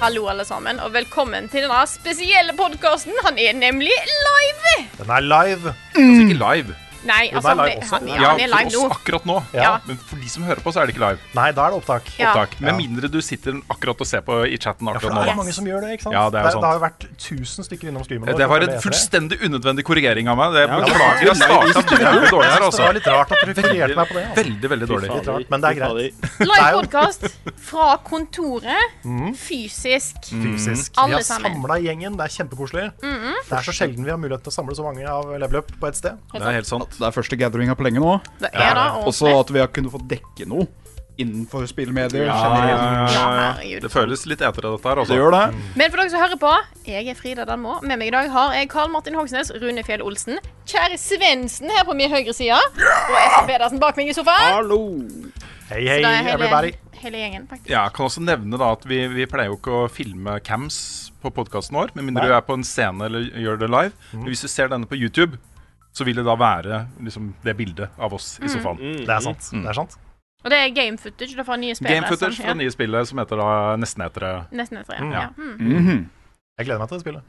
Hallo alle sammen, og velkommen til denne spesielle podcasten. Han nemlig live. Den live. Altså ikke live. Nei, altså, Den live også. han er live for nå. oss akkurat nå. Ja. Men for de som hører på, så er det ikke live. Nei, da er det opptak. Ja. Opptak. Med mindre du sitter akkurat og ser på i chatten Ja, for akkurat det nå. er mange som gjør det, ikke sant? Ja, det er jo sant. Det har jo vært 1000 stykker innom streamen vår. Det var en fullstendig unødvendig korrigering av meg. Det beklager jeg startet veldig dårlig her, Det altså. var litt rart at du refererte meg på det. Altså. Veldig, veldig dårlig. Litt rart, men det er greit. Live podcast fra kontoret, fysisk. Fysisk. Vi Alle har sammen. samlet gjengen, det er kjempekoselig. Det er så sjelden vi har mulighet til å samle så mange av Level Up på et sted. Det er helt sant. Det er første gatheringa på lenge nå. Det er da Også at vi har kunnet få dekke noe innenfor spillmedier Ja, herregud. Det føles litt etter dette her, Det altså. gjør det. Men for dere som hører på, jeg er Frida Danmo. Med meg i dag har jeg Karl Martin Hogsnes, Rune Fjell Olsen, Kjære Svendsen her på min høyre side, og Espen Pedersen bak meg i sofaen. Hallo! Hei, Så hei, det er everybody. hele gjengen, faktisk. Ja, jeg kan også nevne da at vi pleier jo ikke å filme cams på podcasten vår, med mindre Nei. du er på en scene eller gjør det live. Men hvis du ser denne på YouTube, så vil det da være liksom, det bildet av oss i sofaen. Det er sant. Det er sant. Og det er game footage da, fra nye spillere. Game footage fra nye spillet som heter da Nesten-etere. Nesten etter, ja. Ja. Jeg gleder meg til det spillet.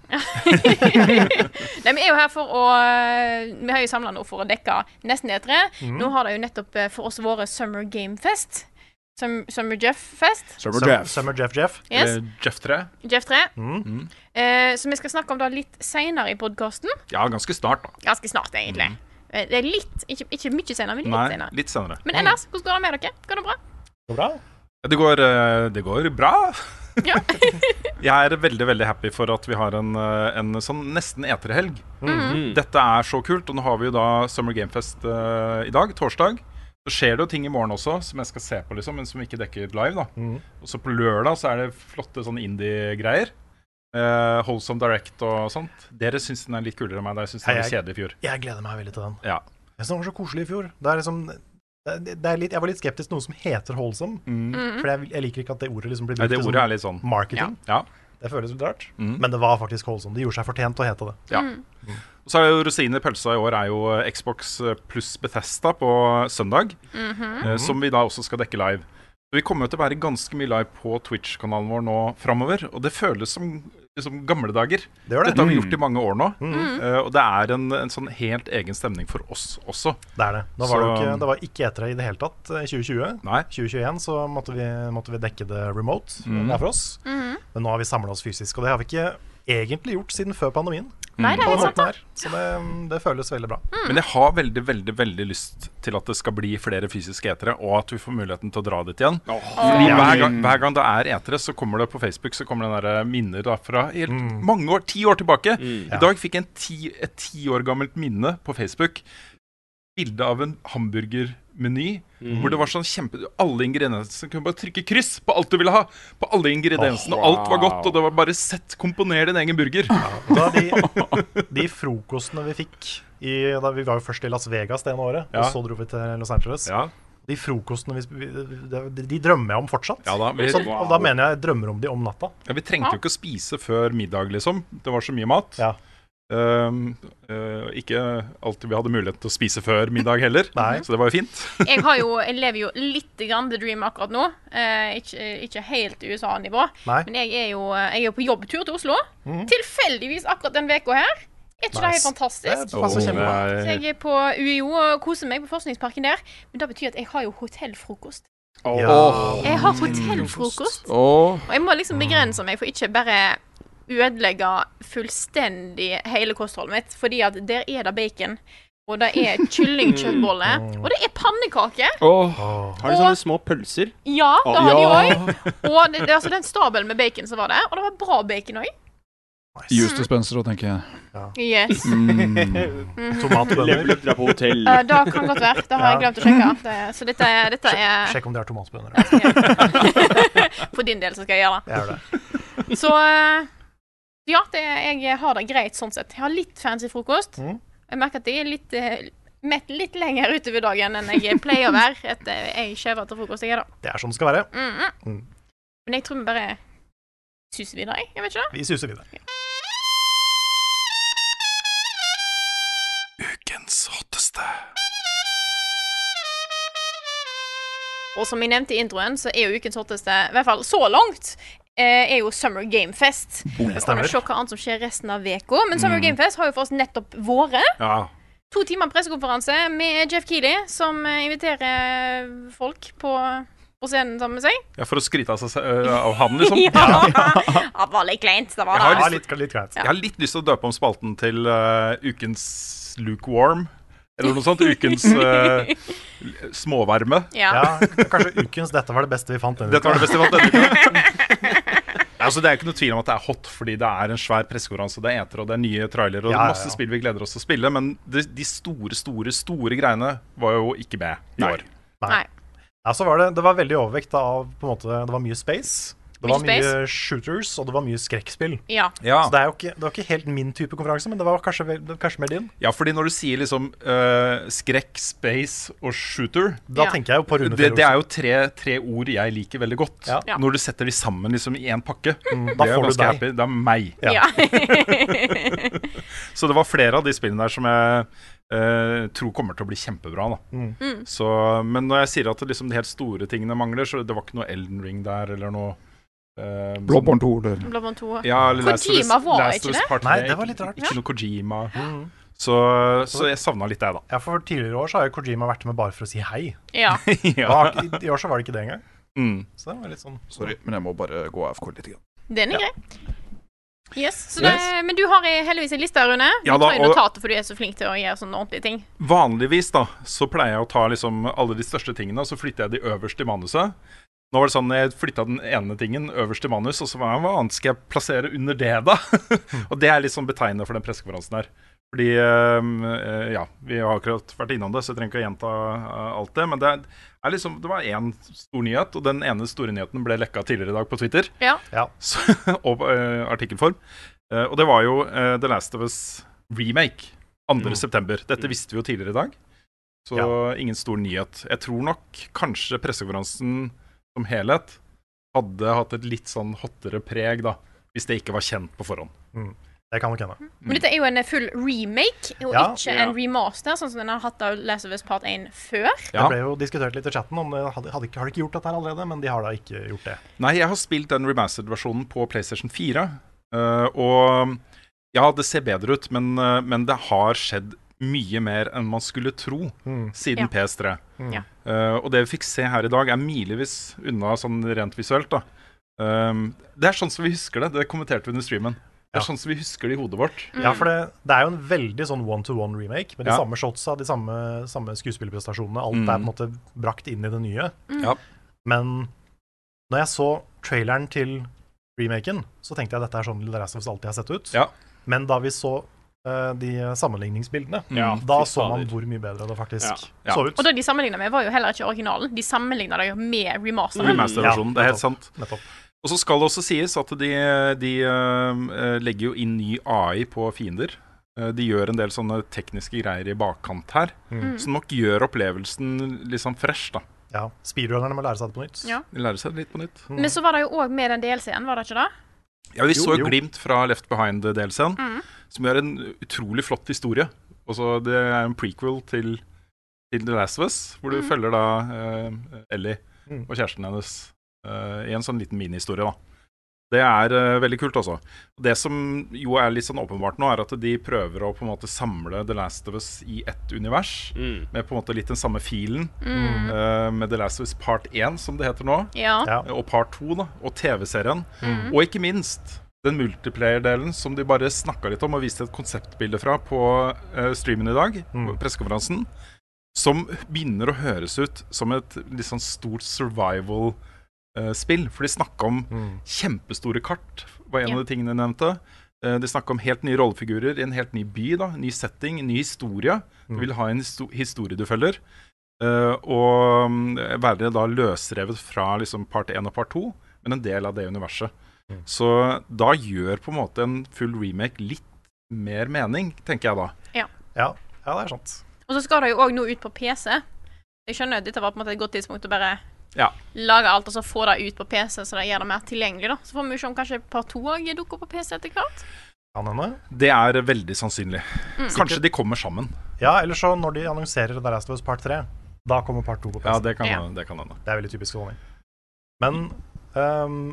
Nei, vi er jo her for å Vi har jo samlet nå for å dekke nesten etere. Nå har det jo nettopp for oss vært Summer Game Fest. Summer Jeff Fest. Summer Jeff. Yes. Jeff 3. Jeff 3. Mm. Så vi skal snakke om det litt senere i podcasten. Ja, ganske snart da. Ganske snart, egentlig. Det er litt, ikke mye senere, men litt Nei, senere. litt senere. Men ellers, hvordan går det med dere? Går det bra? Går det bra? Det går bra. Ja. Jeg er veldig, veldig happy for at vi har en sånn nesten eterhelg. Dette er så kult, og nå har vi jo da Summer Game Fest i dag, torsdag. Så skjer det jo ting i morgen også, som jeg skal se på liksom, men som ikke dekker live da. Og så på lørdag så er det flotte sånn indie-greier. Wholesome Direct og sånt. Dere synes den er litt kulere enn meg, da jeg synes den var kjedelig i fjor. Jeg gleder meg veldig til den. Ja. Jeg synes den var så koselig i fjor. Det er liksom... Det er litt, jeg var litt skeptisk til noe som heter Wholesome. For jeg liker ikke at det ordet liksom blir Nei, brukt det til ordet er litt sånn. marketing. Ja. Det føles litt rart. Men det var faktisk Wholesome. De gjorde seg fortjent å hete det. Ja. Og så er det jo rosinen i pølsa i år er jo Xbox pluss Bethesda på søndag, som vi da også skal dekke live. Så vi kommer jo til å være ganske mye live på Twitch-kanalen vår nå fremover, og det føles som liksom gamle dager. Det gjør det. Dette har vi gjort i mange år nå, og det er en sånn helt egen stemning for oss også. Det er det. Nå var det var ikke etere i det hele tatt i 2020. Nei. 2021 så måtte vi dekke det remote. Det er for oss. Men nå har vi samlet oss fysisk, og det har vi ikke egentlig gjort siden før pandemien. Nei, det er På den helt sant. måten her. Så det føles veldig bra. Men jeg har veldig, veldig, veldig lyst til at det skal bli flere fysiske etere, og at vi får muligheten til å dra dit igjen. Fordi hver gang det er etere, så kommer det på Facebook, så kommer det der minner da fra helt mange år, 10 år tilbake. I dag fikk jeg et 10 år gammelt minne på Facebook. Bilde av en hamburgermeny, hvor det var sånn alle ingrediensene, kunne bare trykke kryss på alt du ville ha, på alle ingrediensene, og alt var godt, og det var bare komponer din egen burger. Da de frokostene vi fikk da vi var jo først i Las Vegas det ene året, og så dro vi til Los Angeles. Ja. De frokostene de drømmer jeg om fortsatt. Ja da, Og da mener jeg drømmer om de om natta. Ja, vi trengte jo ikke å spise før middag, liksom. Det var så mye mat. Ja. Ikke alltid vi hadde mulighet til å spise før middag heller. Nei. Så det var jo fint. Jeg lever jo litt grann the dream akkurat nå. Ikke helt USA-nivå. Nei. Men jeg er jo på jobbtur til Oslo. Tilfeldigvis akkurat den veka her. Er ikke det helt fantastisk? Det passer kjempebra. Så jeg er på UiO og koser meg på forskningsparken der. Men det betyr at jeg har jo hotellfrokost. Jeg har hotellfrokost. Og jeg må liksom begrense meg for ikke bare ødelegge fullstendig hele kostholdet mitt, fordi at der er det bacon, og det er kyllingkjøttbolle, og det er pannekake. Har de sånne små pølser? Ja, det har de også. Og det er altså den stabelen med bacon som var det, og det var bra bacon også. Just Spencer, da, tenker jeg. Yes. Tomatbønner. Level på hotell. Det kan godt være. Det har jeg glemt å sjekke. Så dette er Sjekk om det er tomatbønner. For din del så skal jeg gjøre det. Jeg gjør det. Så ja, jeg har det greit sånn sett. Jeg har litt fancy frokost. Jeg merker at jeg er litt mett litt lenger utover dagen enn jeg pleier å være etter jeg skjever til frokost. Jeg er da. Det er sånn det skal være. Men jeg tror vi bare suser videre. Jeg vet ikke det. Vi suser videre. Ukens hotteste. Og som jeg nevnte i introen, så er jo ukens hotteste, i hvert fall så langt, jo Summer Game Fest. Vi kan jo se hva annet som skjer resten av veka. Men Summer Game Fest har jo for oss nettopp vært. 2 timer pressekonferanse med Jeff Keighley, som inviterer folk på scenen sammen med seg. Ja, for å skryte av han, liksom. Det var litt kleint. Det var litt kleint. Jeg har litt lyst til å døpe om spalten til ukens lukewarm. Eller noe sånt. Ukens småvarme. Ja, kanskje ukens dette var det beste vi fant denne uka. Altså, det er ikke noe tvil om at det er hot, fordi det er en svær pressekonferanse, det er eter, og det er nye trailer, og det er masse spill vi gleder oss til å spille, men de store greiene var jo ikke med i år. Nei. Ja, så var det var veldig overvekt av, på en måte, det var mye space. Det var mye shooters, og det var mye skrekkspill. Ja. Så det var ikke helt min type konferanse, men det var kanskje mer din. Ja, fordi når du sier liksom skrekk, space og shooter, da tenker jeg jo på Rune Fjell. Det er jo tre ord jeg liker veldig godt. Ja. Når du setter de sammen liksom i en pakke, da får du deg. Happy. Det er meg. Ja. Så det var flere av de spillene der som jeg tror kommer til å bli kjempebra da. Så, men når jeg sier at liksom, de helt store tingene mangler, så det var ikke noe Elden Ring der, eller noe Bloodborne 2. Ja, Kojima var ikke det? Nei, det var litt rart. Ikke noe Kojima. Så jeg savnet litt det da. Ja, for tidligere år så har jo Kojima vært med bare for å si hei. Ja. I år så var det ikke det engang. Så det var litt sånn. Sorry, men jeg må bare gå AFK litt igjen. Den grei. Yes, men du har heldigvis en liste, Rune. Du tar jo notater, for du er så flink til å gjøre sånne ordentlige ting. Vanligvis da, så pleier jeg å ta liksom alle de største tingene, og så flytter jeg de øverst i manuset. Nå var det sånn, jeg flyttet den ene tingen øverst i manus, og så var jeg, hva annet skal jeg plassere under det da? Og det er litt sånn betegnende for den pressekonferansen her. Fordi, vi har akkurat vært innom det, så jeg trenger ikke å gjenta alt det, men det var en stor nyhet, og den ene store nyheten ble lekket tidligere i dag på Twitter. Ja. Og artikkelform. Og det var jo The Last of Us Remake, 2. september. Dette visste vi jo tidligere i dag, så ingen stor nyhet. Jeg tror nok kanskje pressekonferansen som helhet hadde hatt et litt sånn hottere preg da, hvis det ikke var kjent på forhånd. Det kan nok henne. Men dette er jo en full remake, og ikke en remaster, sånn som den har hatt av Last of Us Part 1 før. Det ble jo diskutert litt i chatten om det har de ikke gjort dette her allerede, men de har da ikke gjort det. Nei, jeg har spilt den remastered-versjonen på PlayStation 4, og ja, det ser bedre ut, men det har skjedd mye mer enn man skulle tro siden PS3. Og det vi fikk se her i dag er milevis unna sånn rent visuelt da. Det er sånn som vi husker det. Det kommenterte vi under streamen. Det er sånn som vi husker det i hodet vårt. Ja, for det er jo en veldig sånn one-to-one remake med de samme shotsa, de samme skuespillerprestasjonene. Alt er på en måte brakt inn i det nye. Men når jeg så traileren til remaken, så tenkte jeg at dette er sånn The Last of Us alltid har sett ut. Men da vi så de sammenligningsbildene, da så man hvor mye bedre det faktisk så ut. Og det de sammenlignet med var jo heller ikke originalen. De sammenlignet det jo med remaster-versjonen, det er helt sant. Og så skal det også sies at de legger jo inn ny AI på fiender. De gjør en del sånne tekniske greier i bakkant her, som nok gjør opplevelsen liksom fresh da. Ja, speedrunnerne må lære seg det på nytt. De lærer seg det litt på nytt. Men så var det jo også med den DLC-en, var det ikke det? Ja, vi så glimt fra Left Behind-delscenen, som gjør en utrolig flott historie. Også det er en prequel til The Last of Us, hvor du følger da Ellie og kjæresten hennes i en sånn liten mini-historie da. Det er veldig kult også. Det som jo er litt sånn åpenbart nå, er at de prøver å på en måte samle The Last of Us i ett univers, med på en måte litt den samme filen, med The Last of Us Part 1, som det heter nå, og Part 2 da, og TV-serien, og ikke minst den multiplayer-delen som de bare snakket litt om og viste et konseptbilde fra på streamen i dag, på pressekonferansen, som begynner å høres ut som et litt sånn stort survival spill, for de snakket om kjempestore kart, var en av de tingene de nevnte. De snakket om helt nye rollefigurer i en helt ny by, da, ny setting, ny historie. Du vil ha en historie du følger, og være da løsrevet fra liksom part 1 og part 2, men en del av det universet. Så da gjør på en måte en full remake litt mer mening, tenker jeg da. Ja, det er sant. Og så skal det jo også nå ut på PC. Jeg skjønner at dette var på en måte et godt tidspunkt å bare lage alt og så få det ut på PC, så det gjør det mer tilgjengelig da. Så får vi jo se om kanskje part 2 også dukker på PC etter hvert. Det er veldig sannsynlig. Kanskje de kommer sammen. Ja, eller så når de annonserer The Last of Us Part 3, da kommer part 2 på PC. Ja, det kan hende. Det er veldig typisk sånn. Men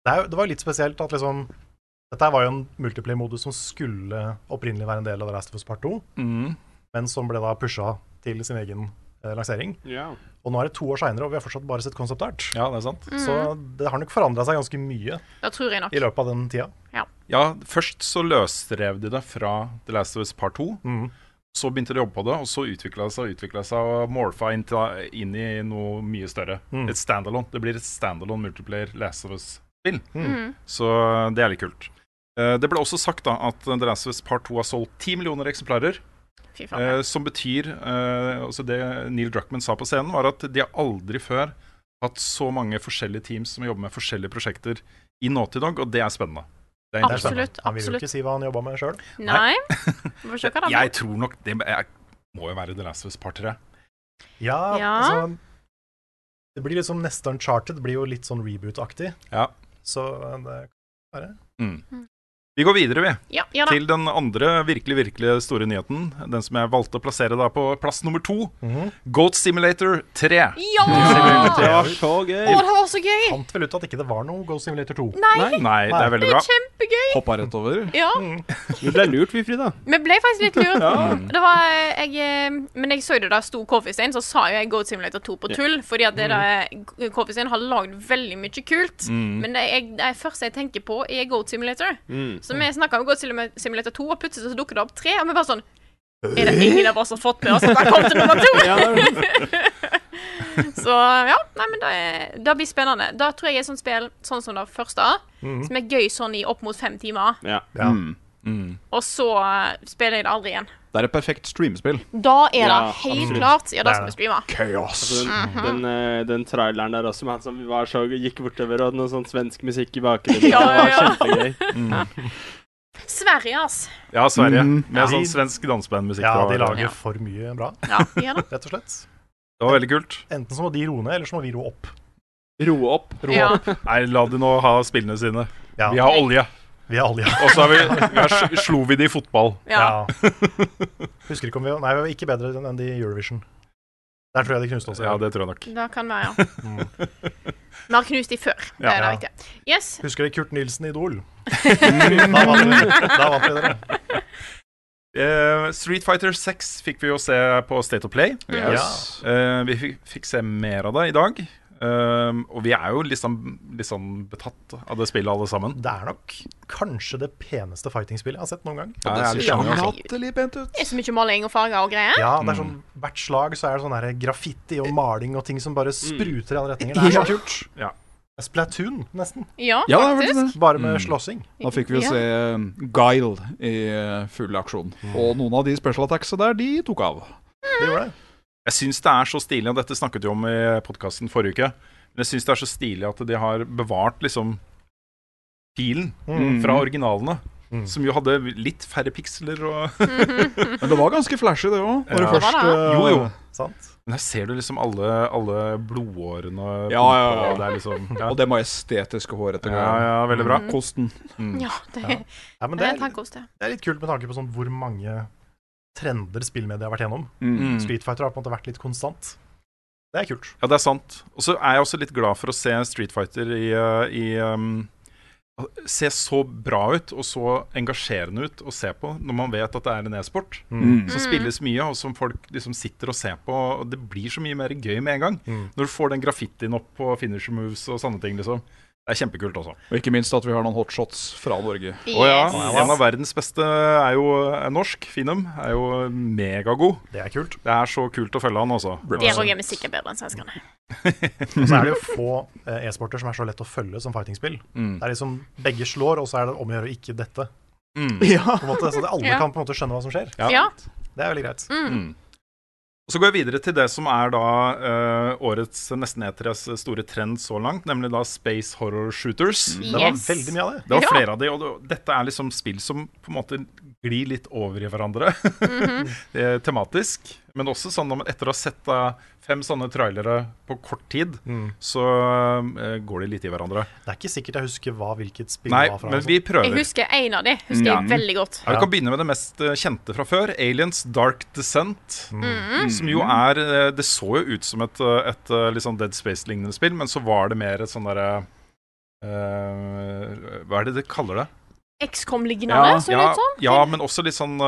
Det var litt spesielt at liksom dette var jo en multiplayer-modus som skulle opprinnelig være en del av The Last of Us Part 2, men som ble da pushet til sin egen lansering. Og nå det 2 år senere, og vi har fortsatt bare sett concept art. Ja, det sant. Så det har nok forandret seg ganske mye tror jeg nok. I løpet av den tida. Ja, først så løsrev de det fra The Last of Us Part 2. Så begynte de å jobbe på det, og så utviklet det seg og morfa inn I noe mye større. Et standalone. Det blir et standalone multiplayer Last of Us-spill. Så det litt kult. Det ble også sagt da at The Last of Us Part 2 har solgt 10 millioner eksemplarer. Som betyr, altså det Neil Druckmann sa på scenen, var at de har aldri før hatt så mange forskjellige teams som jobber med forskjellige prosjekter I Naughty Dog, og det spennende. Det absolutt. Han vil jo ikke si hva han jobber med selv. Nei. Jeg tror nok det må jo være The Last of Us Part 3. Ja. Altså, det blir liksom nesten Uncharted, det blir jo litt sånn reboot-aktig. Ja. Så det kan være. Vi går videre, vi. Ja, til den andre virkelig store nyheten. Den som jeg valgte å plassere da på plass nummer 2. Goat Simulator 3. Ja! Det var så gøy. Det var så gøy. Fant vel ut at ikke det var noe Goat Simulator 2. Nei, det veldig bra. Det kjempegøy. Hoppa rett over. Ja. Vi ble lurt, vi, Frida. Vi ble faktisk litt lurt. Det var, men jeg så det da sto Coffee Stain, så sa jo jeg Goat Simulator 2 på tull, fordi at Coffee Stain har laget veldig mye kult. Men det første jeg tenker på Goat Simulator. Så vi snakket om Goat Simulator 2, og plutselig så dukker det opp 3, og vi bare sånn, det ingen av oss har fått med oss at det kom til nummer 2? Så ja, nei, men det blir spennende. Da tror jeg et sånt spill, sånn som det første, som gøy sånn I opp mot 5 timer. Og så spiller jeg det aldri igjen. Det et perfekt streamspill. Da det helt klart. Ja, da skal vi streame. Chaos. Altså, den traileren der også, med han som var så, gikk bortover, og noe sånn svensk musikk I bakgrunnen. Det var kjempegøy. Sverige, ass. Ja, Sverige. Med sånn svensk dansbandmusikk. Ja, de lager for mye bra. Ja, de det. Rett og slett. Det var veldig kult. Enten så må de roe ned, eller så må vi roe opp. Roe opp. Nei, la de nå ha spillene sine. Ja. Vi har olje. Og så slo vi de I fotball. Ja. Husker ikke om vi var ikke bedre enn de Eurovision. Der tror jeg de knuste oss. Ja, det tror jeg nok. Da kan være, Vi har knust de før. Det det viktige. Yes. Husker dere Kurt Nielsen I Idol? Da vant vi dere. Street Fighter 6 fikk vi jo se på State of Play. Yes. Vi fikk se mer av det I dag. Og vi jo litt sånn betatt av det spillet alle sammen. Det nok kanskje det peneste fighting-spillet jeg har sett noen gang. Ja, det ser latterlig pent ut. Det så mye maling og farger og greier. Ja, det sånn, hvert slag så det sånn der graffiti og maling og ting som bare spruter I alle retninger. Det så kult. Ja. Splatoon, nesten. Ja, faktisk. Bare med slåssing. Da fikk vi jo se Guile I full aksjon. Og noen av de special attacksa der, de tok av. Det gjorde det. Jeg synes det så stilig, og dette snakket vi om I podcasten forrige uke, men jeg synes det så stilig at de har bevart liksom filen fra originalene, som jo hadde litt færre piksler. Men det var ganske flashy det også. Var det først? Jo. Sant. Men her ser du liksom alle blodårene. Ja. Det liksom, Og det majestetiske håret til Ja, veldig bra. Kosten. Ja, det men det litt kult med tanke på sånn hvor mange trender spillmediet har vært gjennom. Street Fighter har på en måte vært litt konstant. Det kult. Ja, det sant. Og så jeg også litt glad for å se Street Fighter se så bra ut og så engasjerende ut å se på når man vet at det en e-sport som spilles mye og som folk liksom sitter og ser på, og det blir så mye mer gøy med en gang når du får den graffitien opp på finisher moves og sånne ting liksom. Det kjempekult også. Og ikke minst at vi har noen hotshots fra Norge. Yes. En av verdens beste jo norsk. Finum jo megagod. Det kult. Det så kult å følge han også. Det også vi sikkert bedre enn svenskerne. Og så det jo få e-sporter som så lett å følge som fighting-spill. Det liksom begge slår, og så det om å gjøre ikke dette. På en måte, så alle kan på en måte skjønne hva som skjer. Ja. Det veldig greit. Og så går jeg videre til det som da årets nesten E3s store trend så langt, nemlig da Space Horror Shooters. Det var veldig mye av det. Det var flere av de, og dette liksom spill som på en måte glir litt over I hverandre, tematisk. Men også sånn at etter å ha sett 5 sånne trailere på kort tid, så går de litt I hverandre. Det ikke sikkert jeg husker hvilket spill var fra. Nei, men vi prøver. Jeg husker en av de, jeg veldig godt. Ja, vi kan begynne med det mest kjente fra før, Aliens Dark Descent, som jo det så jo ut som et litt sånn Dead Space-lignende spill, men så var det mer et sånn der Hva det kaller det? XCOM-lignende, så litt sånn? Ja, men også litt sånn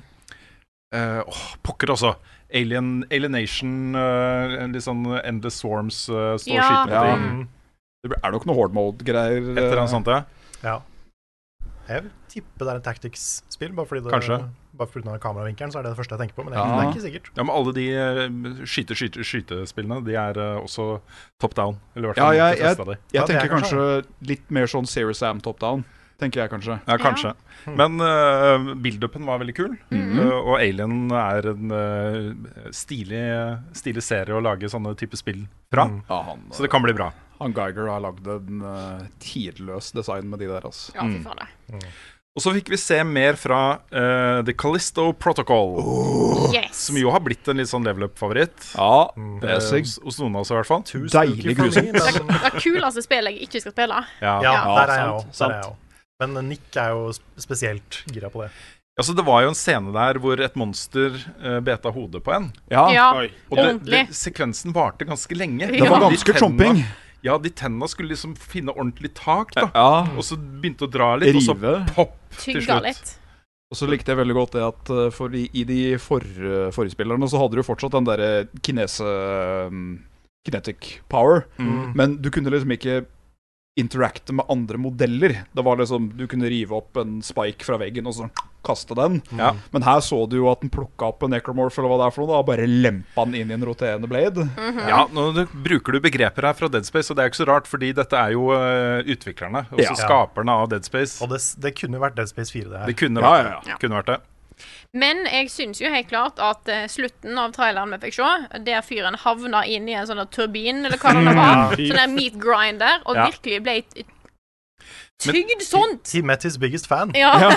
pokker også. Alienation, litt sånn Endless Swarms står og skyter på ting. Det er nok noe hard mode-greier. Et eller annet sånt, ja. Jeg vil tippe det en tactics-spill, bare fordi bare for av kameravinkelen så det første jeg tenker på, men det er ikke sikkert. Ja, men alle de skytespillene, de er også top down, eller i hvert fall de fleste av de. Jeg tenker kanskje litt mer sånn Serious Sam top down. Tenker jeg kanskje. Ja, kanskje. Men build-upen var veldig kul. Og Alien er en stilig serie å lage sånne type spill fra. Så det kan bli bra. Han Geiger har lagd en tidløs design med de der, altså. Ja, fy faen det. Og så fikk vi se mer fra The Callisto Protocol. Som jo har blitt en litt sånn level-up-favoritt. Ja, hos noen av oss i hvert fall. Deilig grusom. Det kuleste spillet jeg ikke skal spille. Ja, der er jeg også. Men Nick er jo spesielt gira på det. Altså, det var jo en scene der hvor et monster beta hodet på en. Og sekvensen varte ganske lenge. Det var ganske chomping. Ja, de tennene skulle liksom finne ordentlig tak da. Og så begynte å dra litt, og så popp til slutt. Og så likte jeg veldig godt det at i de forespillerne så hadde du fortsatt den der kinetic power, men du kunne liksom ikke interacte med andre modeller. Det var liksom, du kunne rive opp en spike fra veggen og så kaste den. Men her så du jo at den plukket opp en necromorph eller hva det er for noe, og bare lempa den inn i en roterende blade. Ja, nå bruker du begreper her fra Dead Space, og det er ikke så rart, fordi dette er jo utviklerne, også skaperne av Dead Space. Og det kunne vært Dead Space 4 det her. Det kunne vært det. Men jeg synes jo helt klart at slutten av traileren vi fikk se, der fyren havna inn i en sånn turbin, eller hva det var, sånn der meat grinder, og virkelig ble tygd sånt. He met his biggest fan.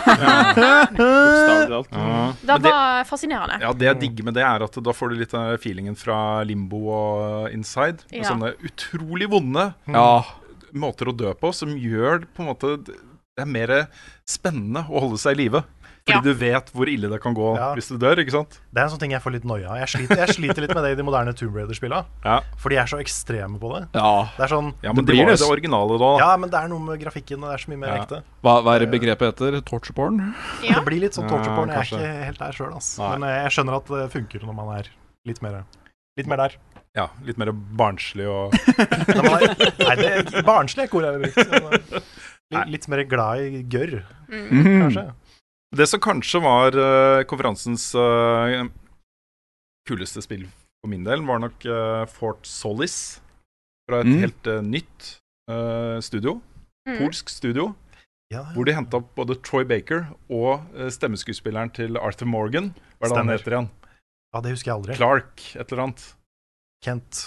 Det var fascinerende. Ja, det jeg digger med det er at da får du litt av feelingen fra Limbo og Inside. Sånne utrolig vonde måter å dø på, som gjør på en måte det er mer spennende å holde seg i live. Fordi du vet hvor ille det kan gå hvis du dør, ikke sant? Det er en sånn ting jeg får litt noia av. Jeg sliter litt med det i de moderne Tomb Raider-spillene. For de er så ekstreme på det. Det er sånn, men det var det originale da. Ja, men det er noe med grafikken, og det er så mye mer ekte. Hva er det begrepet heter? Torture porn? Det blir litt sånn torture porn. Jeg er ikke helt der selv, altså. Men jeg skjønner at det funker når man er litt mer der. Ja, litt mer barnslig og... Nei, barnslig er ikke ordet jeg vil bruke. Litt mer glad i gørr, kanskje. Det som kanskje var konferansens kuleste spill på min del, var nok Fort Solis, fra et helt nytt studio, polsk studio, hvor de hentet opp både Troy Baker og stemmeskuespilleren til Arthur Morgan. Hva er det han heter igjen? Ja, det husker jeg aldri. Clark, et eller annet. Kent.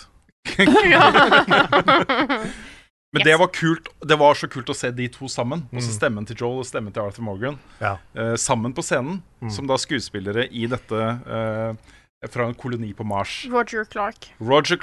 Men det var kult. Det var så kult å se de to sammen. Også stemmen til Joel og stemmen til Arthur Morgan sammen på scenen, som da skuespillere i dette fra en koloni på Mars. Roger Clark.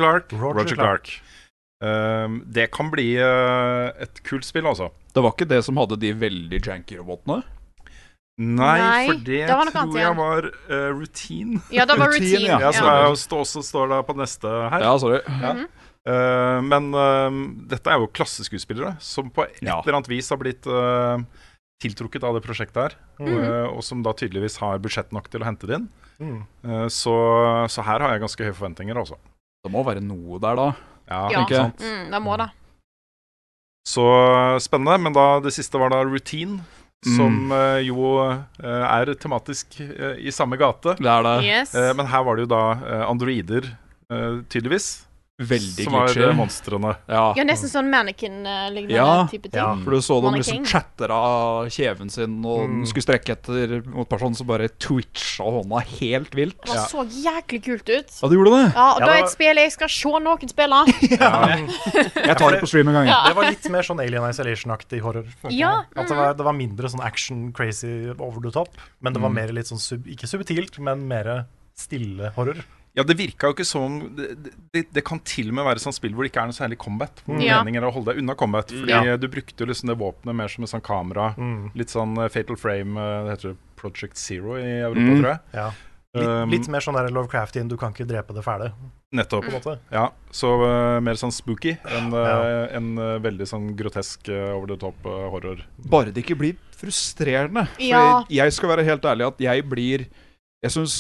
Det kan bli et kult spill, altså. Det var ikke det som hadde de veldig janky robotene? Nei, for det tror jeg var Routine. Ja, det var Routine. Så står det på neste her. Ja, sorry. Men dette er jo klasseskuespillere som på et eller annet vis har blitt tiltrukket av det prosjektet her, og som da tydeligvis har budsjett nok til å hente det inn. Så her har jeg ganske høye forventninger også. Det må være noe der da. Ja, sant. Det må det. Så spennende, men da det siste var da Routine, som jo er tematisk i samme gate. Det er det. Yes. Men her var det jo da androider, tydeligvis. Veldig som var monstrene. Ja, nesten sånn mannequin-lignende type ting. Ja, for du så dem liksom chatter av kjeven sin, og den skulle strekke etter mot personen som bare twitcha hånda helt vilt. Det så jæklig kult ut. Ja, det gjorde det. Ja, og da er et spill jeg skal se noen spille. Jeg tar det på stream en gang. Det var litt mer sånn Alien Isolation-aktig horror. At det var mindre sånn action, crazy, over the top, men det var mer litt sånn, ikke subtilt, men mer stille horror. Ja, det virka jo ikke som det kan til og med være sånn spill hvor det ikke er noe særlig combat. Meningen er å holde deg unna combat, fordi du brukte jo liksom det våpenet mer som en sånn kamera. Litt sånn Fatal Frame, det heter Project Zero i Europa, tror jeg. Litt mer sånn der Lovecraftian, du kan ikke drepe det fæle. Nettopp. På en måte. Ja, så mer sånn spooky enn veldig sånn grotesk over the top horror. Bare det ikke blir frustrerende. For jeg skal være helt ærlig at jeg synes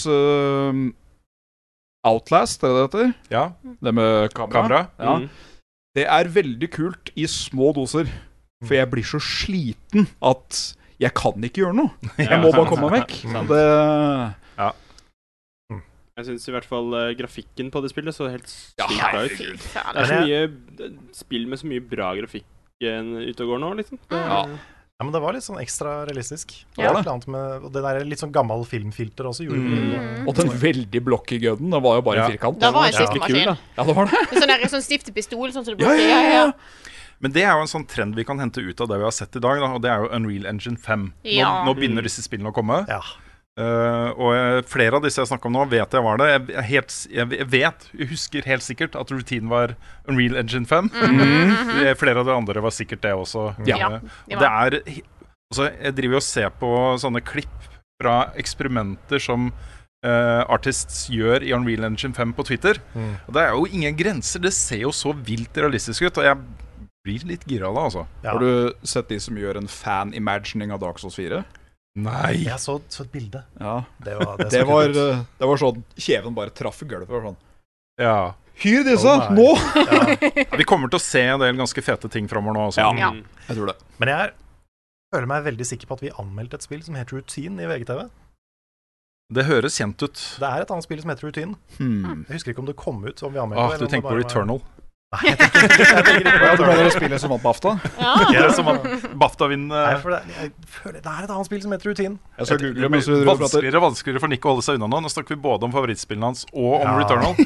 Outlast, det heter? Ja. Det med kamera. Ja. Det er veldig kult i små doser. For jeg blir så sliten at jeg kan ikke gjøre noe. Jeg må bare komme meg vekk. Ja. Jeg synes i hvert fall grafikken på det spillet så helt sykt bra ut. Det er så mye spill med så mye bra grafikk ute og går nå, liksom. Ja, men det var litt sånn ekstra realistisk. Det var et eller annet med, og det der litt sånn gammel filmfilter også gjorde Og den veldig blokke gødden, det var jo bare firkant. Det var en stiftemaskin. Ja, det var det. Sånn stiftepistol, sånn som du bruker. Men det er jo en sånn trend vi kan hente ut av det vi har sett i dag, da, og det er jo Unreal Engine 5. Nå begynner disse spillene å komme. Ja. Og flere av disse jeg snakker om nå vet jeg var det. Jeg husker helt sikkert at rutinen var Unreal Engine 5. Flere av de andre var sikkert det også. Og det er altså, jeg driver og ser på sånne klipp fra eksperimenter som artists gjør i Unreal Engine 5 på Twitter. Og det er jo ingen grenser. Det ser jo så vilt realistisk ut, og jeg blir litt gira da, altså. Har du sett de som gjør en fan-imagining av Dark Souls 4? Nei. Jeg så et bilde. Ja. Det var sånn kjeven bare traff gulvet. Sånn. Ja. Hyr disse, nå! Vi kommer til å se en del ganske fete ting fremover nå også. Ja, jeg tror det. Men jeg føler meg veldig sikker på at vi anmeldte et spill som heter Routine i VGTV. Det høres kjent ut. Det er et annet spill som heter Routine. Jeg husker ikke om det kom ut som vi anmeldte. Du tenker på Returnal. Nei, jeg tenker ikke du mener det spillet som vant BAFTA? Ja, som BAFTA-vinner. Jeg føler det er et annet spill som heter Routine. Jeg skal google mens du vanskeligere for Nick å holde seg unna nå. Nå snakker vi både om favorittspillene hans og om Returnal.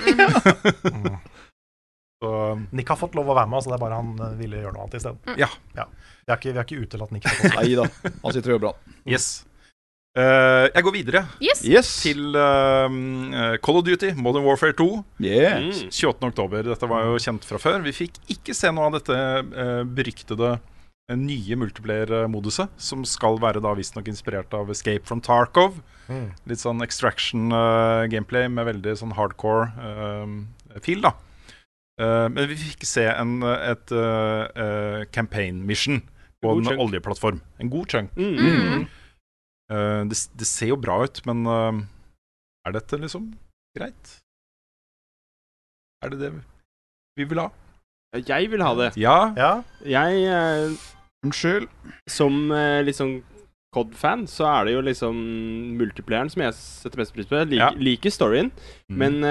Så Nick har fått lov å være med, så det er bare han ville gjøre noe annet i stedet. Ja. Vi har ikke utelatt Nick. Neida, han sitter og gjør bra. Yes. Jeg går videre til Call of Duty Modern Warfare 2 28. oktober. Dette var jo kjent fra før. Vi fikk ikke se noe av dette beryktede nye multiplayer-moduset, som skal være da visstnok inspirert av Escape from Tarkov. Litt sånn extraction-gameplay med veldig sånn hardcore feel da. Men vi fikk se et campaign mission på en oljeplattform. En god chunk. Det ser jo bra ut, men er dette liksom greit? Er det vi vil ha? Jeg vil ha det. Ja. Jeg Unnskyld. Som liksom COD-fan, så er det jo liksom multiplayeren som jeg setter mest pris på. Jeg liker storyen, men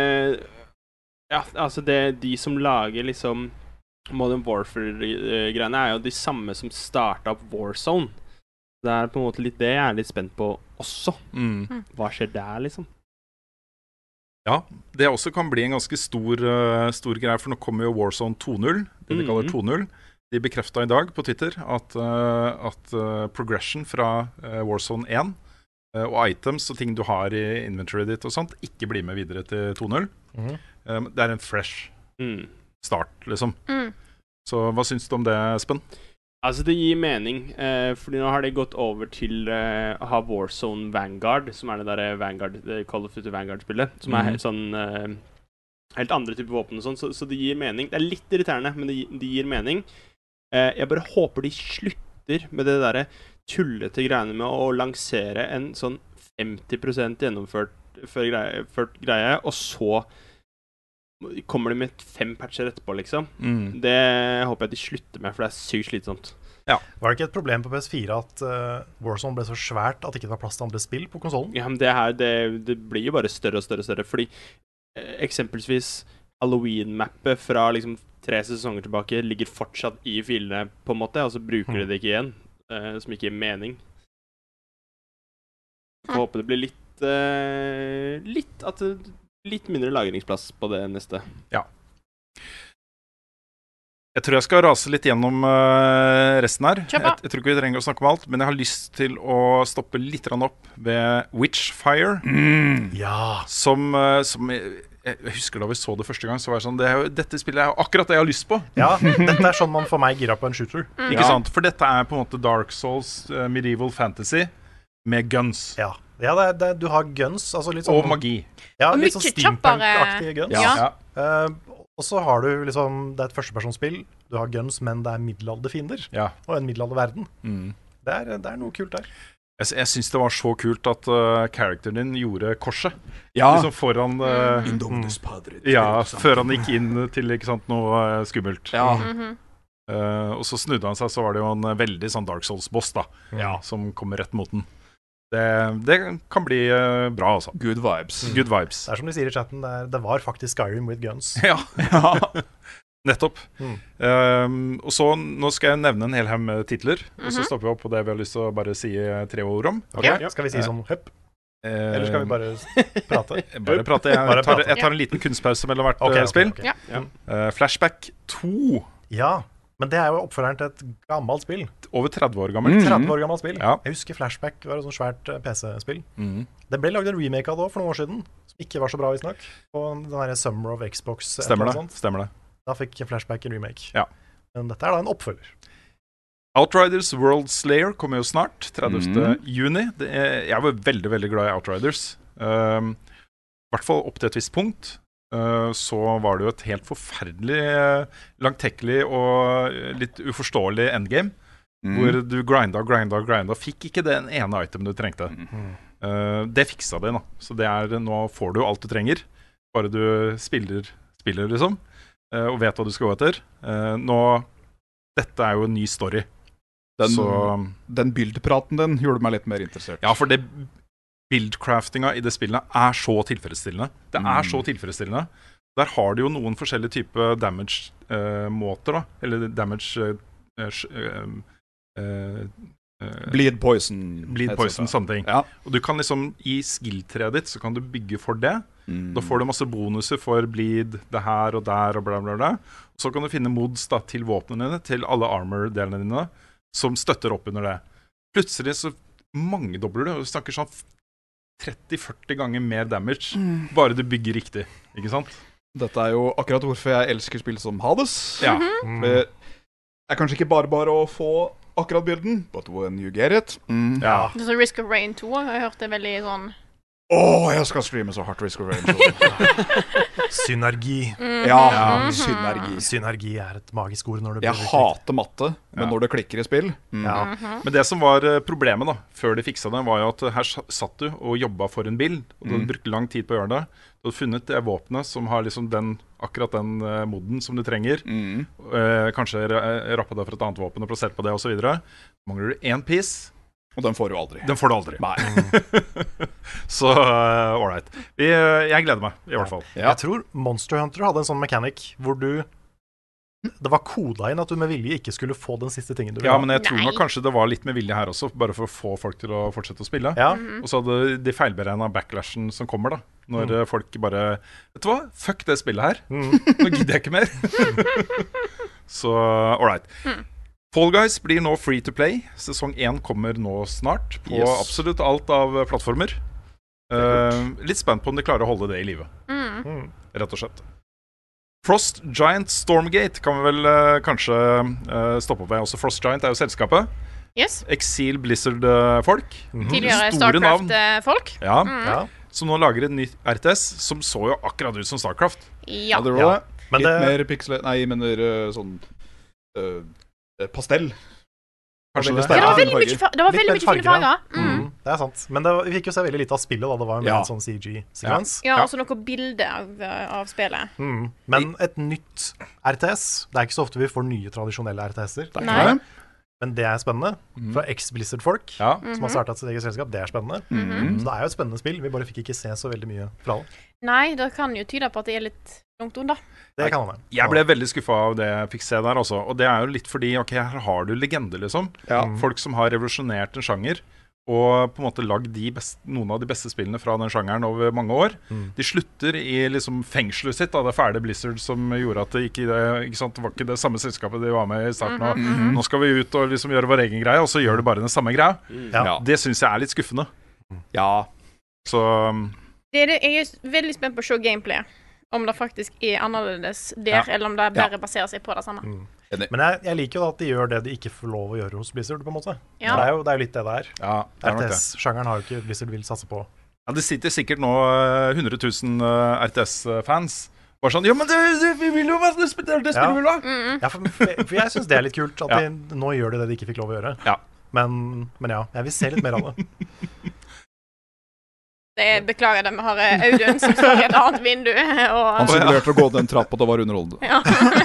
altså de som lager liksom Modern Warfare-greiene er jo de samme som startet opp Warzone. Det er på en måte litt det jeg er litt spent på også. Hva skjer der, liksom? Ja, det også kan bli en ganske stor greie, for nå kommer jo Warzone 2.0, det de kaller 2.0. De bekreftet i dag på Twitter at progression fra Warzone 1 og items og ting du har i inventory ditt og sånt, ikke blir med videre til 2.0. Det er en fresh start, liksom. Så hva synes du om det, Espen? Altså, det gir mening, fordi nå har de gått over til å ha Warzone Vanguard, som er det der Call of Duty Vanguard-spillet, som er helt sånn helt andre typer våpen og sånn, så det gir mening. Det er litt irriterende, men det gir mening. Jeg bare håper de slutter med det der tullete greiene med å lansere en sånn 50% gjennomført greie, og så kommer de med 5 patcher etterpå, liksom. Det håper jeg de slutter med, for det er sykt slitsomt. Ja. Var det ikke et problem på PS4 at Warzone ble så svært at det ikke var plass til andre spill på konsolen? Ja, men det blir jo bare større og større, fordi eksempelvis Halloween-mappet fra liksom 3 sesonger tilbake ligger fortsatt i filene på en måte, og så bruker de det ikke igjen, som ikke gir mening. Jeg håper det blir litt mindre lagringsplass på det neste. Ja. Jeg tror jeg skal rase litt gjennom resten her. Jeg tror ikke vi trenger å snakke om alt, men jeg har lyst til å stoppe litt opp ved Witchfire. Ja. Som jeg husker da vi så det første gang, så var det sånn, dette spillet er jo akkurat det jeg har lyst på. Ja, dette er sånn man får meg gira på en shooter. Ikke sant? For dette er på en måte Dark Souls, medieval fantasy, med guns. Ja. Ja, du har guns, altså litt sånn... Og magi. Ja, og litt sånn steampunk-aktige guns. Ja. Og så har du liksom, det er et førstepersonsspill, du har guns, men det er middelalderfiender, og en middelalderverden. Det er noe kult der. Jeg synes det var så kult at characteren din gjorde korset. Ja. Liksom foran... før han gikk inn til, ikke sant, noe skummelt. Ja. Og så snudde han seg, så var det jo en veldig sånn Dark Souls-boss da, som kommer rett mot den. Det kan bli bra, altså. Good vibes. Good vibes. Det er som de sier i chatten, det var faktisk Skyrim with guns. Ja. Nettopp. Og så, nå skal jeg nevne en hel haug med titler, og så stopper vi opp på det vi har lyst til å bare si 3 ord om. Okay. Skal vi si sånn høpp? Eller skal vi bare prate? Bare prate. Jeg tar en liten kunstpause mellom hvert spill. Flashback 2. Ja, men det er jo oppfølgeren til et gammelt spill. Over 30 år gammelt. 30 år gammelt spill. Ja. Jeg husker Flashback var et sånt svært PC-spill. Det ble laget en remake av det for noen år siden, som ikke var så bra, visstnok. På den der Summer of Xbox. Stemmer det. Da fikk Flashback en remake. Ja. Men dette er da en oppfølger. Outriders World Slayer kommer jo snart, 30. juni. Jeg var veldig, veldig glad i Outriders. I hvert fall opp til et visst punkt. Så var det jo et helt forferdelig langtekkelig og litt uforståelig endgame, hvor du grinda og fikk ikke den ene item du trengte. Det fiksa det da. Så nå får du alt du trenger, bare du spiller liksom, og vet hva du skal gå etter. Dette er jo en ny story. Den bildpraten den gjorde meg litt mer interessert. Ja, for det buildcraftinga i det spillet er så tilfredsstillende. Det er så tilfredsstillende. Der har du jo noen forskjellige typer damage-måter, da. Eller damage... Bleed poison, sånne ting. Ja. Og du kan liksom, i skill-treet ditt, så kan du bygge for det. Da får du masse bonuser for bleed, det her og der og bla bla bla. Så kan du finne mods da, til våpnene dine, til alle armor-delene dine, som støtter opp under det. Plutselig så mangedobler du, og du snakker sånn 30-40 ganger mer damage, bare du bygger riktig, ikke sant? Dette er jo akkurat hvorfor jeg elsker spill som Hades. Ja. Det er kanskje ikke bare å få akkurat bilden, but when you get it. Ja. Det er så Risk of Rain 2, jeg hørte det veldig sånn... jeg skal streame så hardt Risk of Rain 2. Synergi. Synergi. Synergi er et magisk ord når det Jeg hater matte, men når det klikker i spill. Men det som var problemet da, før de fiksa det, var jo at her satt du og jobbet for en bild, og du hadde brukt lang tid på å gjøre det. Du hadde funnet det våpenet som har liksom akkurat den moden som du trenger. Kanskje rappet deg for et annet våpen og prosert på det, og så videre. Mangler du en piece, og den får du aldri. Den får du aldri. Nei. Så, all right. Jeg gleder meg, i hvert fall. Jeg tror Monster Hunter hadde en sånn mechanic hvor det var koda inn at du med vilje ikke skulle få den siste tingen du ville ha. Ja, men jeg tror nok kanskje det var litt med vilje her også, bare for å få folk til å fortsette å spille. Og så hadde de feilberegnet backlashen som kommer da, når folk bare, vet du hva? Fuck det spillet her. Nå gidder jeg ikke mer. Så, all right. Fall Guys blir nå free to play. Sesong 1 kommer nå snart på absolutt alt av plattformer. Litt spent på om de klarer å holde det i livet. Rett og slett. Frost Giant Stormgate kan vi vel kanskje stoppe opp ved. Også Frost Giant er jo selskapet. Exil Blizzard-folk. Tidligere Starcraft-folk. Ja. Som nå lager et nytt RTS som så jo akkurat ut som Starcraft. Ja. Det var litt mer pixel... Nei, jeg mener sånn... pastell. Det var veldig mye fine farger. Det er sant. Men vi fikk jo se veldig litt av spillet da. Det var jo en sånn CG-sekvens. Ja, og så noen bilder av spillet. Men et nytt RTS, det er ikke så ofte vi får nye tradisjonelle RTS-er. Men det er spennende. Fra ex-Blizzard-folk som har startet sitt eget selskap, det er spennende. Så det er jo et spennende spill. Vi bare fikk ikke se så veldig mye fra det. Nei, det kan jo tyde på at det er litt langt unna. Det kan man. Jeg ble veldig skuffet av det jeg fikk se der også. Og det er jo litt fordi, ok, her har du legender liksom. Folk som har revolusjonert en sjanger, og på en måte lagd noen av de beste spillene fra den sjangeren over mange år. De slutter i liksom fengselet sitt av det fæle Blizzard som gjorde at det ikke var ikke det samme selskapet de var med i starten av. Nå skal vi ut og liksom gjøre vår egen greie, og så gjør det bare den samme greia. Det synes jeg er litt skuffende. Så... jeg er veldig spent på å se gameplay. Om det faktisk annerledes der, eller om det bare baserer seg på det samme. Men jeg liker jo at de gjør det de ikke får lov å gjøre hos Blizzard, på en måte. Ja. Det er jo litt det der. Ja, RTS-sjangeren har jo ikke Blizzard vil satse på. Ja, det sitter sikkert nå 100 000 RTS-fans. Bare sånn, men vi vil jo være det spiller vi da. Ja, for jeg synes det er litt kult at de nå gjør det de ikke fikk lov å gjøre. Ja. Men jeg vil se litt mer av det. Beklager det, vi har Audun som står i et annet vindu. Han simulerte å gå den trappa, og det var underholdende. Ja.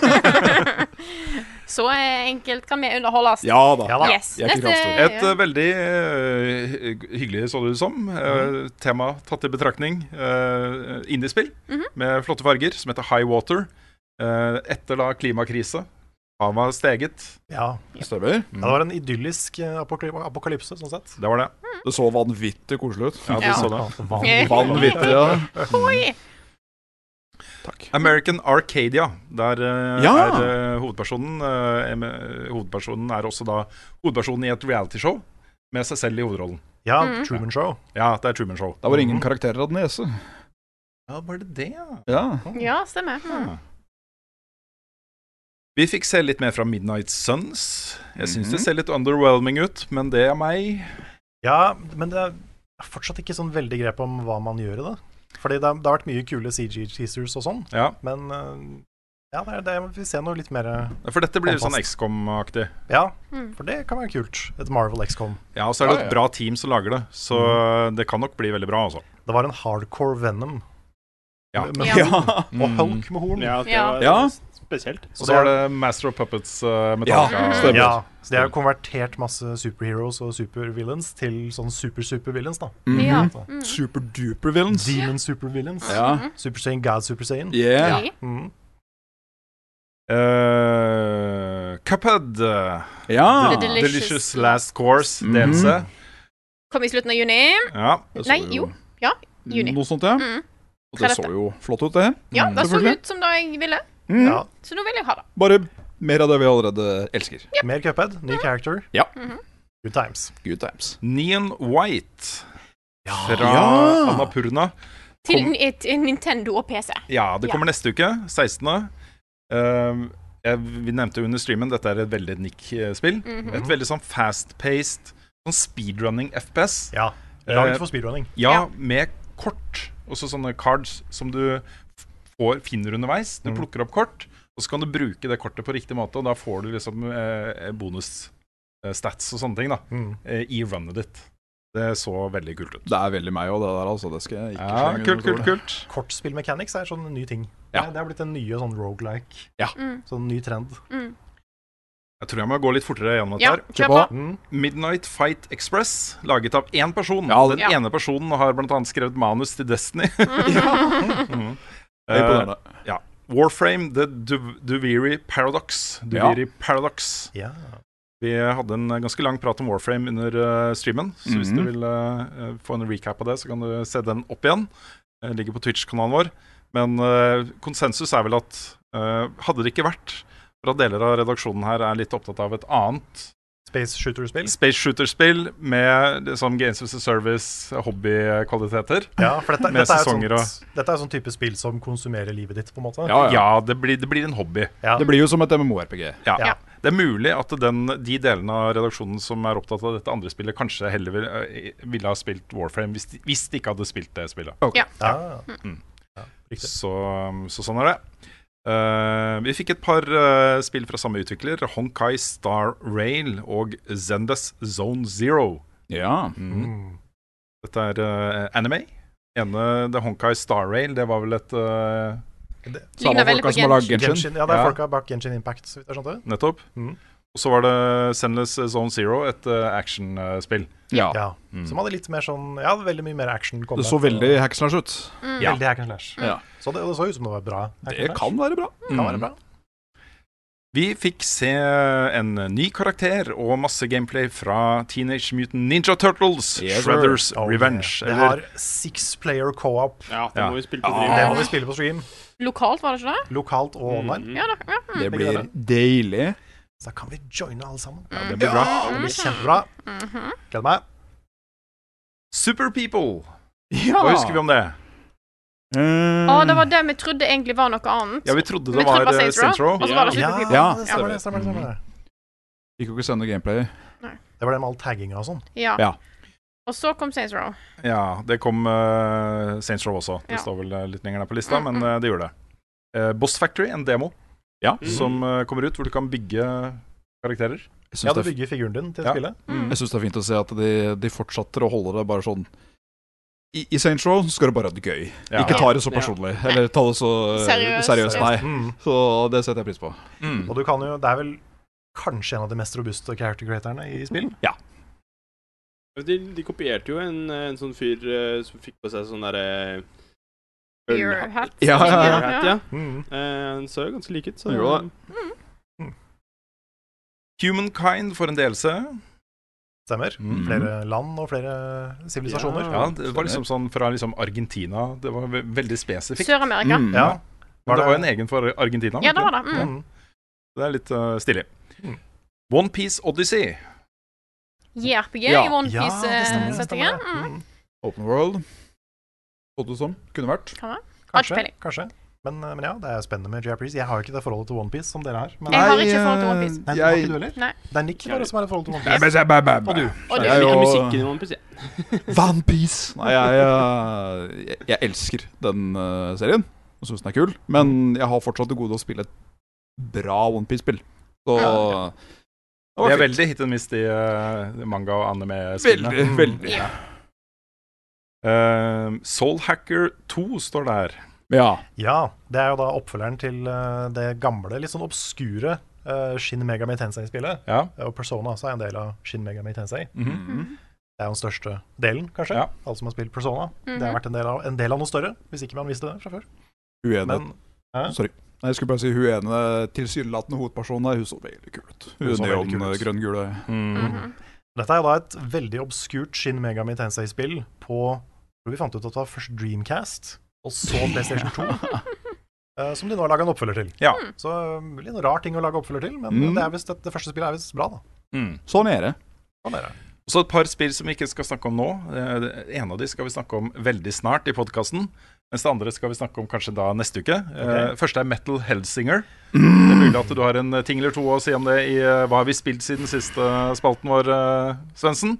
Så enkelt kan vi underholde oss. Ja da. Yes. Et veldig hyggelig, så det ut som, tema tatt i betraktning, indiespill med flotte farger, som heter High Water. Etter da klimakrise. Han var steget. Ja. Stemmer. Ja, det var en idyllisk apokalypse, sånn sett. Det var det. Det så vanvittig koselig ut. Ja, det så det. Vanvittig, ja. Takk. American Arcadia. Der er hovedpersonen. Hovedpersonen er også da hovedpersonen i et realityshow med seg selv i hovedrollen. Ja, Truman Show. Ja, det er Truman Show. Det var ingen karakterer av nese. Ja, var det det, Ja, stemmer. Vi fikk se litt mer fra Midnight Suns. Jeg synes det ser litt underwhelming ut, men det er meg. Ja, men det er fortsatt ikke sånn veldig grep om hva man gjør i det. Fordi det har vært mye kule CG-teasers og sånn. Ja. Men vi ser noe litt mer for dette blir sånn XCOM-aktig. Ja, for det kan være kult. Et Marvel XCOM. Ja, og så er det et bra team som lager det. Så det kan nok bli veldig bra, altså. Det var en hardcore Venom. Ja. Og Hulk med horn. Ja, det var spesielt. Og så er det Master of Puppets Metallica. Ja, så de har konvertert masse superheroes og supervillains til sånn super-villains, da. Super-duper villains. Demon super-villains. Super Saiyan, God Super Saiyan. Yeah. Cuphead. The Delicious Last Course, DLC. Kom i slutten av juni. Ja. Juni. Noe sånt, ja. Og det så jo flott ut, det. Ja, det så ut som det jeg ville. Så nå vil jeg ha det. Bare mer av det vi allerede elsker. Yep. Mer Cuphead, ny character. Ja. Good times. Good times. Neon White fra Annapurna. Til Nintendo og PC. Ja, det kommer neste uke, 16. Vi nevnte under streamen, dette er et veldig Nick-spill. Et veldig sånn fast-paced, sånn speedrunning FPS. Ja, laget for speedrunning. Ja, med kort. Også sånne cards som du finner underveis. Du plukker opp kort, og så kan du bruke det kortet på riktig måte, og da får du liksom bonus-stats og sånne ting da, i runnet ditt. Det så veldig kult ut. Det er veldig meg også, det der, altså. Det skal jeg ikke kult. Kortspill mechanics er sånn en ny ting. Ja. Det har blitt en nye sånn roguelike. Ja. Sånn ny trend. Jeg tror jeg må gå litt fortere gjennom dette her. Kjør på. Midnight Fight Express, laget av én person. Den ene personen har blant annet skrevet manus til Destiny. Warframe, The Duviri Paradox. Ja. Vi hadde en ganske lang prat om Warframe under streamen, så hvis du vil få en recap av det, så kan du se den opp igjen. Det ligger på Twitch-kanalen vår. Men konsensus er vel at hadde det ikke vært for at deler av redaksjonen her er litt opptatt av et annet Space shooter-spill med sånn Games as a Service hobbykvaliteter. Ja, for dette er sånn type spill som konsumerer livet ditt, på en måte. Ja, det blir en hobby. Ja. Det blir jo som et MMO-RPG. Ja. Det er mulig at de delene av redaksjonen som er opptatt av dette andre spillet, kanskje heller ville ha spilt Warframe hvis de ikke hadde spilt det spillet. Okay. Så sånn er det. Vi fikk et par spill fra samme utvikler, Honkai Star Rail og Zendas Zone Zero. Ja. Dette er anime. Det Honkai Star Rail, det var vel et ligner veldig på Genshin. Ja, det er folka bak Genshin Impact, så vidt jeg skjønte. Nettopp. Og så var det Zenless Zone Zero, et actionspill. Som hadde litt mer sånn, veldig mye mer action. Det så veldig hack slash ut. Veldig hack and slash. Så det så ut som det var bra. Det kan være bra. Vi fikk se en ny karakter og masse gameplay fra Teenage Mutant Ninja Turtles, Shredder's Revenge. Det har 6-player co-op. Ja, det må vi spille på stream. Det må vi spille på stream. Lokalt, var det ikke det? Lokalt og online. Det blir deilig. Så da kan vi joine alle sammen. Ja, det blir bra. Det blir kjempebra. Gleder meg. Super People. Hva husker vi om det? Det var det vi trodde egentlig var noe annet. Ja, vi trodde det var Saints Row. Og så var det Super People. Ja, stemmer. Fikk jo ikke sende gameplay. Nei. Det var det med all tagginga og sånn. Ja. Og så kom Saints Row. Ja, det kom Saints Row også. Det står vel litt lenger ned på lista, men det gjorde det. Boss Factory, en demo som kommer ut, hvor du kan bygge karakterer. Ja, du bygger figuren din til spillet. Jeg synes det er fint å se at de fortsetter å holde det bare sånn. I Saints Row skal det bare ha det gøy. Ikke ta det så personlig, eller ta det så seriøst. Nei. Så det setter jeg pris på. Og du kan jo, det er vel kanskje en av de mest robuste character creatorene i spill. Ja. De kopierte jo en sånn fyr som fikk på seg sånn derre Beer hat. Ja. Den så jo ganske lik ut. Så gjorde det. Humankind får en delelse. Stemmer. Flere land og flere sivilisasjoner. Ja, det var liksom sånn fra liksom Argentina. Det var veldig spesifikt. Sør-Amerika. Ja. Men det var en egen for Argentina. Ja, det var det. Det er litt stilig. One Piece Odyssey. JRPG i One Piece-settingen. Open World. Sånn kunne vært. Kanskje. Men ja, det er spennende med JRPGs. Jeg har jo ikke det forholdet til One Piece som dere har. Jeg har ikke forhold til One Piece. Nei, har ikke du heller? Nei. Det er Nick bare som har et forhold til One Piece. Og du. Og jeg liker musikken i One Piece, One Piece. Nei, jeg elsker den serien. Og synes den er kul. Men jeg har fortsatt det gode å spille et bra One Piece-spill. Så... Det er veldig hit and miss i manga- og anime-spillene. Veldig. Soul Hacker 2 står der. Ja, det er jo da oppfølgeren til det gamle, litt sånn obskure Shin Megami Tensei-spillet. Og Persona også er en del av Shin Megami Tensei. Det er jo den største delen, kanskje. Alle som har spilt Persona. Det har vært en del av noe større, hvis ikke man visste det fra før. Sorry. Nei, jeg skulle bare si hun ene tilsynelatende hovedpersonen hun så veldig kul ut. Hun grønn-gule. Dette er jo da et veldig obskurt Shin Megami Tensei-spill på, hvor vi fant ut at det var først Dreamcast, og så PlayStation 2, som de nå har laget en oppfølger til. Så litt en rar ting å lage oppfølger til, men det første spillet er visst bra da. Sånn er det. Så et par spill som vi ikke skal snakke om nå. En av de skal vi snakke om veldig snart i podcasten, mens det andre skal vi snakke om kanskje da neste uke. Første er Metal Hellsinger. Det er mulig at du har en ting eller to å si om det i hva har vi spilt siden siste spalten vår, Svendsen?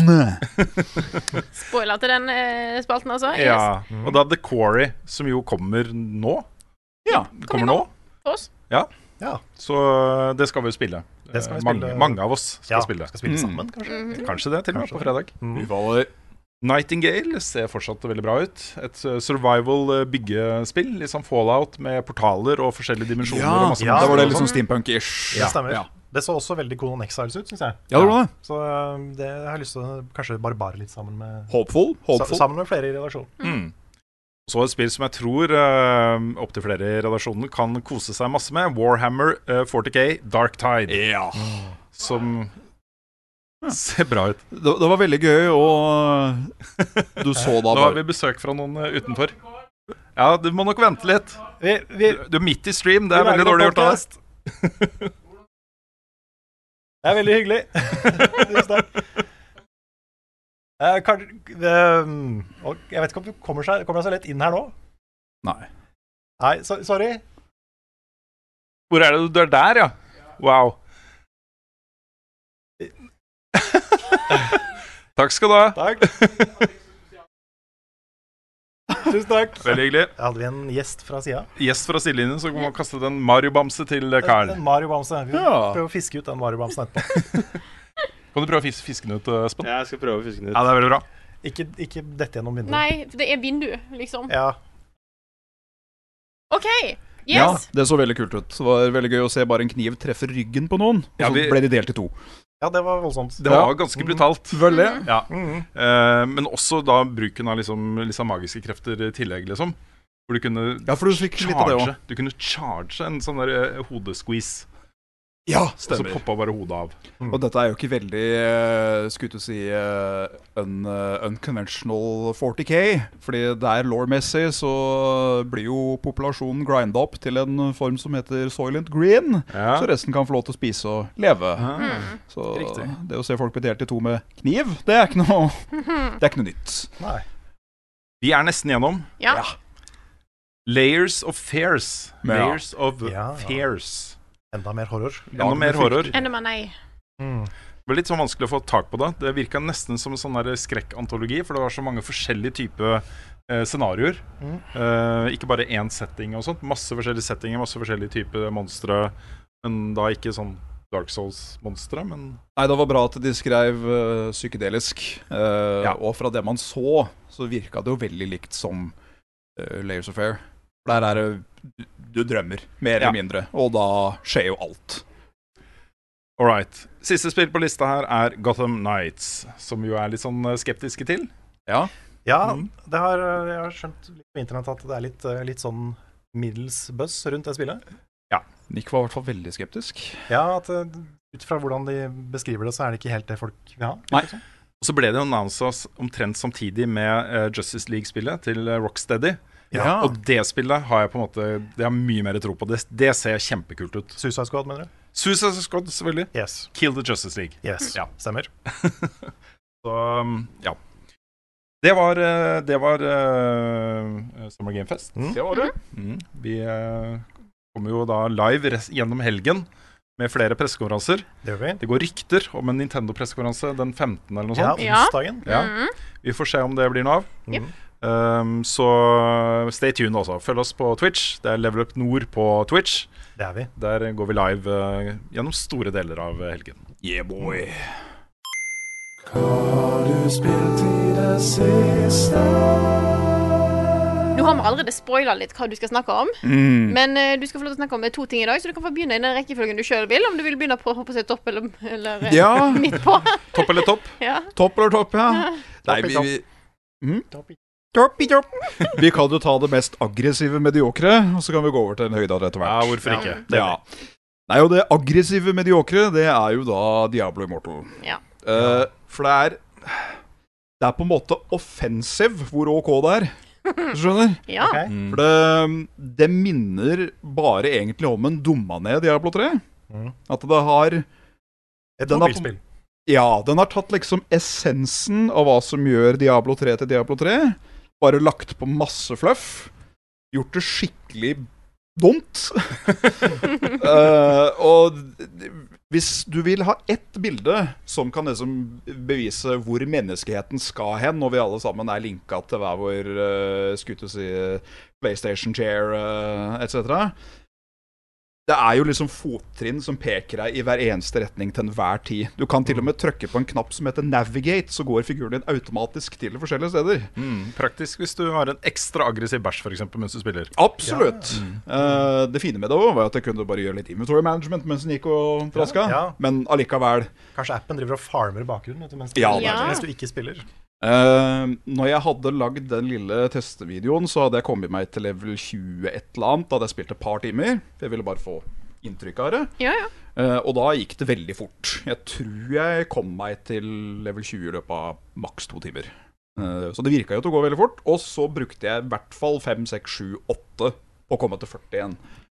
Spoiler til den spalten altså. Ja, og da The Quarry, som jo kommer nå. Kommer nå. Oss. Ja, så det skal vi jo spille. Mange av oss skal spille. Skal spille sammen, kanskje? Kanskje det, til og med på fredag. Vi faller. Nightingale ser fortsatt veldig bra ut. Et survival byggespill, litt sånn Fallout med portaler og forskjellige dimensjoner. Da var det litt sånn steampunk-ish. Det stemmer. Det så også veldig Conan Exiles ut, synes jeg. Ja, det var det. Så det har jeg lyst til å kanskje barbare litt sammen med... Hopeful. Sammen med flere i redaksjonen. Så et spill som jeg tror opp til flere i redaksjonen kan kose seg masse med. Warhammer 40K Dark Tide. Som... ser bra ut. Det var veldig gøy, og du så da... Nå har vi besøk fra noen utenfor. Ja, du må nok vente litt. Du er midt i stream, det er veldig dårlig gjort av deg. Det er veldig hyggelig. Jeg vet ikke om du kommer deg så lett inn her nå. Nei, sorry. Hvor er det du er der, ja? Wow. Takk skal du ha. Takk. Tusen takk. Veldig hyggelig. Hadde vi en gjest fra siden? Gjest fra sidelinjen, så kan man kaste den Mario-bamse til Karl. En Mario-bamse. Vi prøver å fiske ut den Mario-bamsen etterpå. Kan du prøve å fiske den ut, Espen? Ja, jeg skal prøve å fiske den ut. Ja, det er veldig bra. Ikke dette gjennom vinduet. Nei, det er vindu, liksom. Ja. Ok, yes. Ja, det så veldig kult ut. Det var veldig gøy å se bare en kniv treffe ryggen på noen, og så ble de delt i 2. Ja, det var voldsomt. Det var ganske brutalt. Veldig. Ja. Men også da bruken av liksom magiske krefter i tillegg, liksom. Hvor du kunne for du fikk litt av det også. Du kunne charge en sånn der hodesqueeze. Ja, stemmer. Og så poppa bare hodet av. Og dette er jo ikke veldig, skulle du si, unconventional 40K. Fordi der law-messig så blir jo populasjonen grindet opp til en form som heter Soylent Green. Så resten kan få lov til å spise og leve. Så det å se folk bli delt i 2 med kniv, det er ikke noe nytt. Nei. Vi er nesten gjennom. Ja. Layers of Fears. Layers of Fears. Enda mer horror. Enda mer horror. Enda mer nei. Det var litt sånn vanskelig å få tak på det. Det virket nesten som en sånn der skrekkantologi, for det var så mange forskjellige typer scenarioer. Ikke bare én setting og sånt. Masse forskjellige settinger, masse forskjellige typer monstre. Men da ikke sånn Dark Souls-monstre, men... Nei, det var bra at de skrev psykedelisk. Og fra det man så virket det jo veldig likt som Layers of Fear. Der det du drømmer, mer eller mindre, og da skjer jo alt. Alright. Siste spill på lista her Gotham Knights, som jo litt sånn skeptiske til. Ja, jeg har skjønt litt på internett at det litt sånn middels buzz rundt det spillet. Ja. Nick var i hvert fall veldig skeptisk. Ja, at ut fra hvordan de beskriver det, så det ikke helt det folk vil ha. Nei. Og så ble det jo annonset omtrent samtidig med Justice League-spillet til Rocksteady. Ja. Og det spillet har jeg på en måte det har mye mer tro på. Det ser kjempekult ut. Suicide Squad, mener du? Suicide Squad, selvfølgelig. Yes. Kill the Justice League. Yes, stemmer. Så, ja. Det var Summer Game Fest. Det var det. Vi kommer jo da live gjennom helgen med flere pressekonferanser. Det går rykter om en Nintendo-pressekonferanse den 15. eller noe sånt. Ja, onsdagen. Ja. Vi får se om det blir noe av. Så stay tuned også. Følg oss på Twitch. Det Level Up Nord på Twitch. Det vi. Der går vi live gjennom store deler av helgen. Yeah, boy. Hva har du spilt i det siste? Nå har vi allerede spoilet litt hva du skal snakke om. Men du skal få lov til å snakke om 2 ting i dag, så du kan få begynne i den rekkefølgen du selv vil. Om du vil begynne på å se topp eller midt på. Topp eller topp? Ja. Topp eller topp, Nei, vi kan jo ta det mest aggressive mediokre, og så kan vi gå over til en høyde etter hvert. Ja, hvorfor ikke? Ja. Nei, og det aggressive mediokre, det jo da Diablo Immortal. Ja. For det på en måte offensive hvor OK det skjønner? Ja. Okay. For det minner bare egentlig om en dumma ned Diablo 3. At det har et mobilspill. Ja, den har tatt liksom essensen av hva som gjør Diablo 3 til Diablo 3, bare lagt på masse fluff, gjort det skikkelig dumt. Og hvis du vil ha ett bilde som kan liksom bevise hvor menneskeheten skal hen, og vi alle sammen linket til hver vår PlayStation Chair, etc., det jo liksom fottrinn som peker deg i hver eneste retning til enhver tid. Du kan til og med trykke på en knapp som heter Navigate, så går figuren din automatisk til forskjellige steder. Praktisk hvis du har en ekstra aggressiv bæsj for eksempel mens du spiller. Absolutt. Det fine med det var at jeg kunne bare gjøre litt inventory management mens den gikk og traska, men allikevel. Kanskje appen driver og farmer i bakgrunnen mens du ikke spiller. Når jeg hadde lagd den lille testevideoen, så hadde jeg kommet meg til level 20 et eller annet. Da hadde jeg spilt et par timer. Jeg ville bare få inntrykk av det. Og da gikk det veldig fort. Jeg tror jeg kom meg til level 20 i løpet av maks 2 timer. Så det virket jo til å gå veldig fort. Og så brukte jeg i hvert fall 5, 6, 7, 8 på å komme til 40 igjen.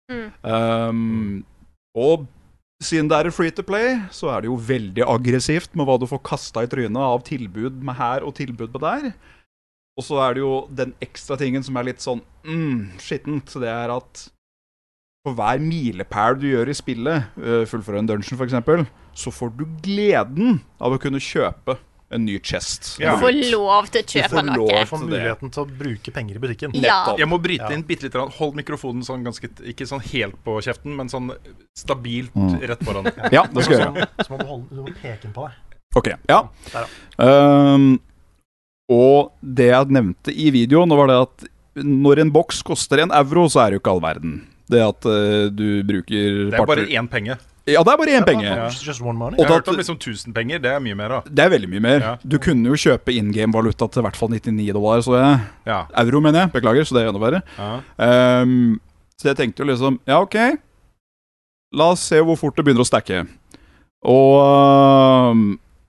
Og siden det free to play, så det jo veldig aggressivt med hva du får kastet i trynet av tilbud med her og tilbud med der. Og så det jo den ekstra tingen som litt sånn skittent. Det at for hver milepæl du gjør i spillet, fullføre en dungeon for eksempel, så får du gleden av å kunne kjøpe en ny chest. Du får lov til å kjøpe noe. Du får muligheten til å bruke penger i butikken. Jeg må bryte inn bitte litt. Hold mikrofonen sånn ganske, ikke sånn helt på kjeften, men sånn stabilt rett foran. Ja, det skal jeg gjøre. Så må du må peke den på deg. Ok, ja. Og det jeg nevnte i videoen, var det at når en boks koster €1, så det jo ikke all verden. Det at du bruker... Det bare 1 penge. Ja, det bare 1 penge. Just one money. Jeg har hørt om liksom 1000 penger, det mye mer da. Det veldig mye mer. Du kunne jo kjøpe in-game-valuta til i hvert fall $99, så euro mener jeg, beklager, så det enda verre. Så jeg tenkte jo liksom, ok, la oss se hvor fort det begynner å stakke. Og...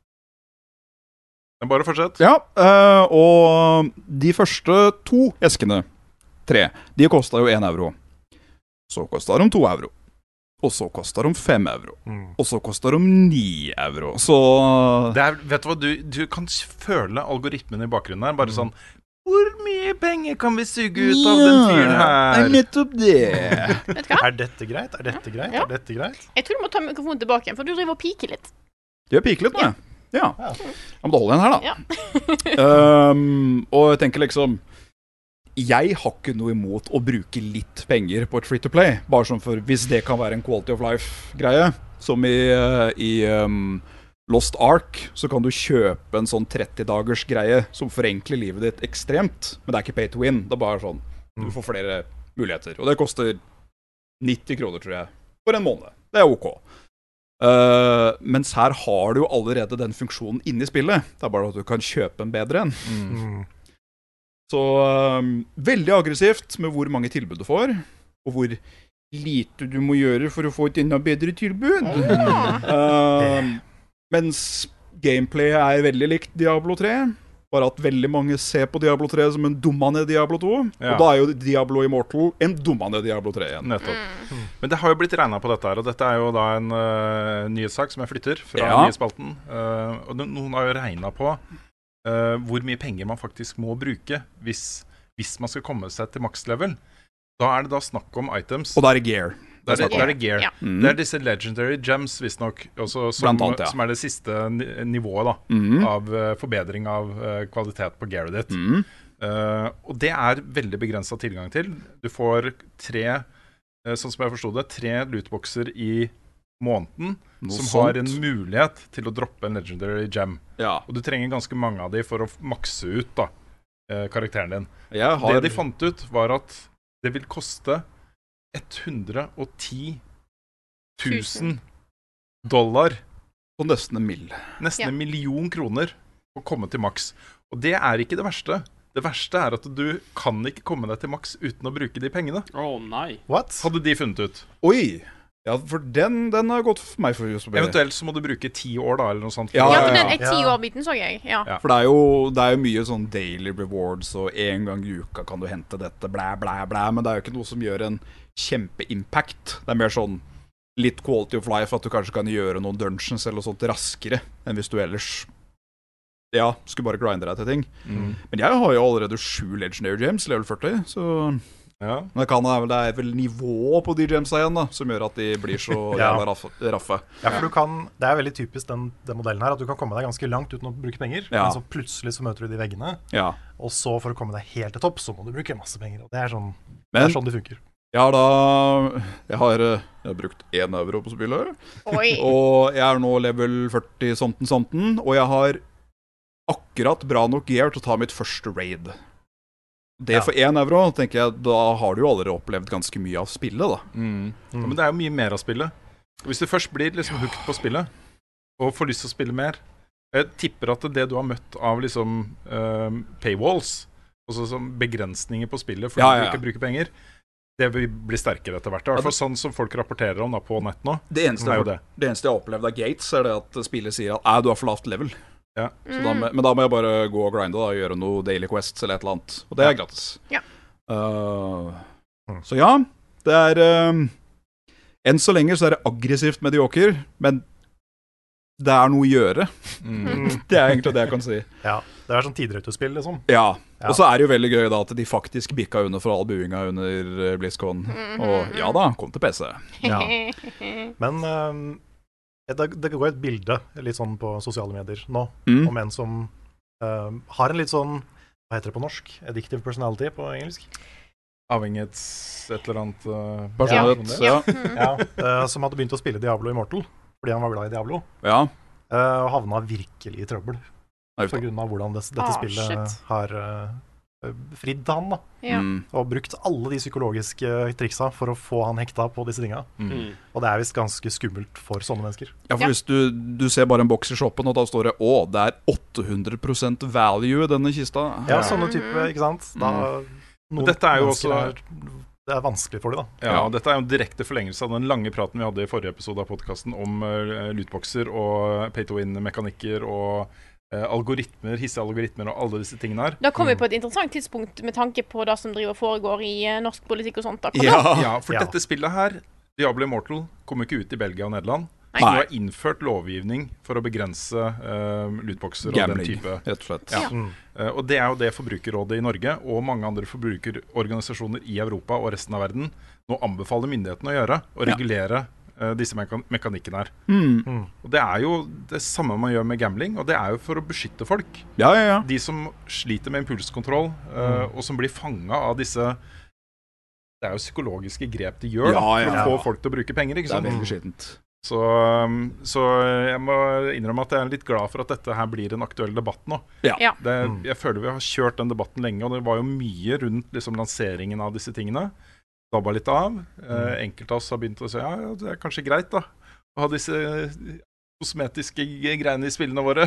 bare fortsett. Ja, og de første 2 eskene, 3, de kostet jo €1. Så kostet de €2. Og så koster de €5. Og så koster de €9. Så... vet du hva, du kan føle algoritmen i bakgrunnen her, bare sånn, hvor mye penger kan vi suge ut av den fyren her? Nettopp det. Vet du hva? Er dette greit? Er dette greit? Ja. Er dette greit? Jeg tror du må ta mikrofonen tilbake igjen, for du driver og piker litt. Du gjør pike litt nå, ja. Men da holder jeg den her, da. Ja. Og jeg tenker liksom jeg har ikke noe imot å bruke litt penger på et free-to-play, bare sånn for hvis det kan være en quality of life-greie. Som i Lost Ark, så kan du kjøpe en sånn 30-dagers greie som forenkler livet ditt ekstremt. Men det er ikke pay to win, det er bare sånn du får flere muligheter. Og det koster 90 kroner, tror jeg, for en måned. Det er ok. Mens her har du jo allerede den funksjonen inne i spillet. Det er bare at du kan kjøpe en bedre en. Så veldig aggressivt med hvor mange tilbud du får, og hvor lite du må gjøre for å få et enda bedre tilbud. Mens gameplay er veldig likt Diablo 3, bare at veldig mange ser på Diablo 3 som en dummende Diablo 2, og da er jo Diablo Immortal en dummende Diablo 3 igjen. Nettopp. Men det har jo blitt regnet på dette her, og dette er jo da en nyhetssak som jeg flytter fra nyhetsspalten, og noen har jo regnet på hvor mye penger man faktisk må bruke hvis man skal komme seg til max-level. Da er det da snakk om items. Og da er det gear. Da er det gear. Ja. Det er disse legendary gems, visstnok, som er det siste nivået da, av forbedring av kvalitet på gearet ditt. Og det er veldig begrenset tilgang til. Du får 3, sånn som jeg forstod det, 3 lootboxer i måneden som har en mulighet til å droppe en legendary gem. Og du trenger ganske mange av de for å makse ut da, karakteren din. Det de fant ut var at det vil koste $110 000 på nesten en mill. Nesten 1 million kroner å komme til maks. Og det er ikke det verste. Det verste er at du kan ikke komme deg til maks uten å bruke de pengene. Nei. What? Hadde de funnet ut. Oi! Ja, for den har gått for meg for just. Eventuelt så må du bruke 10 år da, eller noe sånt. Ja, for den 10 år-biten så jeg. Ja. For det er jo mye sånn daily rewards, og en gang i uka kan du hente dette, blæ, blæ, blæ, men det er jo ikke noe som gjør en kjempe-impact. Det er mer sånn litt quality of life, at du kanskje kan gjøre noen dungeons eller noe sånt raskere enn hvis du ellers skulle bare grinde deg til ting. Men jeg har jo allerede 7 legendary gems, level 40, så men det er vel nivået på de gemsa igjen da, som gjør at de blir så jævla raffe. Ja, for det er veldig typisk den modellen her, at du kan komme deg ganske langt uten å bruke penger, men så plutselig så møter du de veggene, og så for å komme deg helt til topp, så må du bruke masse penger, og det er sånn det funker. Jeg har brukt 1 euro på spillet, og jeg er nå level 40 somten, og jeg har akkurat bra nok gear til å ta mitt første raid. Det for 1 euro, tenker jeg, da har du jo allerede opplevd ganske mye av spillet da. Men det er jo mye mer av spillet. Og hvis du først blir liksom hooked på spillet, og får lyst til å spille mer, jeg tipper at det du har møtt av liksom paywalls, altså som begrensninger på spillet fordi du ikke bruker penger, det vil bli sterkere etter hvert. I hvert fall sånn som folk rapporterer om da, på nett nå. Det eneste jeg har opplevd av Gates er det at spillet sier at du har for lavt level. Så men da må jeg bare gå og grinde og gjøre noe daily quests eller et eller annet. Og det er gratis. Så det er enn så lenge så er det aggressivt medioker, men det er noe å gjøre. Det er egentlig det jeg kan si. Ja, det er sånn tidrøytespill liksom. Og så er det jo veldig gøy da at de faktisk bikka under for all buinga under BlizzCon. Og kom til PC. Men det går et bilde litt sånn på sosiale medier nå, om en som har en litt sånn, hva heter det på norsk? Addictive personality på engelsk? Avhengighets et eller annet personlighet. Som hadde begynt å spille Diablo Immortal fordi han var glad i Diablo. Og havna virkelig i trøbbel på grunn av hvordan dette spillet har fridd han da. Og brukt alle de psykologiske triksa for å få han hekta på disse tinga. Og det er visst ganske skummelt for sånne mennesker. Ja, for hvis du ser bare en boks i shoppen, og da står det det er 800% value i denne kista. Ja, sånne type, ikke sant? Dette er jo også det er vanskelig for dem da. Dette er jo en direkte forlengelse av den lange praten vi hadde i forrige episode av podcasten om lootboxer og pay-to-win-mekanikker og hissige algoritmer og alle disse tingene her. Da kom vi på et interessant tidspunkt med tanke på det som driver foregår i norsk politikk og sånt. For dette spillet her, Diablo Immortal, kom ikke ut i Belgia og Nederland. Så du har innført lovgivning for å begrense lootboxer og den type. Rett og slett. Og det jo det Forbrukerrådet i Norge og mange andre forbrukerorganisasjoner i Europa og resten av verden nå anbefaler myndighetene å gjøre, å regulere disse mekanikkene her. Og det jo det samme man gjør med gambling, og det jo for å beskytte folk. De som sliter med impulskontroll, og som blir fanget av disse. Det jo psykologiske grep de gjør for å få folk til å bruke penger, ikke sant? Det veldig skittent. Så jeg må innrømme at jeg litt glad for at dette her blir en aktuell debatt nå. Jeg føler vi har kjørt den debatten lenge, og det var jo mye rundt liksom, lanseringen av disse tingene. Dabba litt av. Enkelte av oss har begynt å si det kanskje greit da, å ha disse kosmetiske greiene i spillene våre.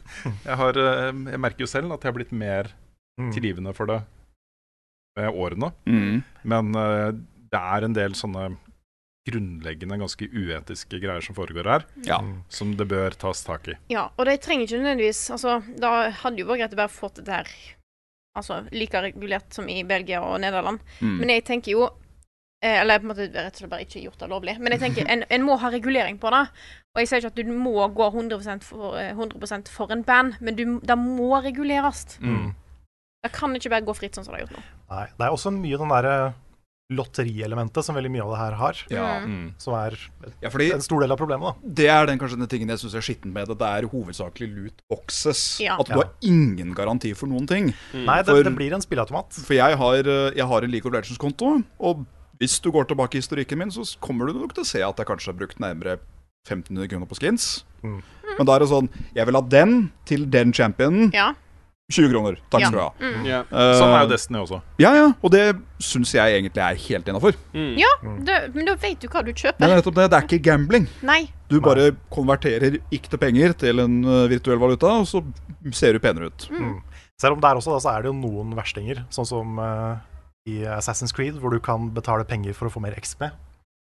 Jeg merker jo selv at jeg har blitt mer tilgivende for det med årene. Men det en del sånne grunnleggende, ganske uetiske greier som foregår her, som det bør tas tak i. Ja, og det trenger ikke nødvendigvis, altså, da hadde jo vært greit å bare fått det her, altså, like regulert som i Belgia og Nederland. Men jeg tenker jo, eller på en måte rett og slett bare ikke gjort det lovlig, men jeg tenker, en må ha regulering på det, og jeg sier ikke at du må gå 100% for en band, men det må reguleres. Det kan ikke bare gå fritt sånn som det har gjort nå. Nei, det også mye den der lotterielementet som veldig mye av det her har, som en stor del av problemet da. Det den kanskje den tingen jeg synes skitten med det, det hovedsakelig lootboxes. At du har ingen garanti for noen ting. Nei, det blir en spilleautomat. For jeg har en League of Legends-konto, og hvis du går tilbake i historikken min, så kommer du nok til å se at jeg kanskje har brukt nærmere 1500 kroner på skins. Men da det sånn, jeg vil ha den til den championen, 20 kroner, takk skal du ha. Sånn jo Destiny også. Ja, og det synes jeg egentlig helt innenfor. Ja, men da vet du hva du kjøper. Men nettopp det ikke gambling. Nei. Du bare konverterer ikke penger til en virtuell valuta, og så ser du penere ut. Selv om der også da, så det jo noen verstinger, sånn som i Assassin's Creed, hvor du kan betale penger for å få mer XP.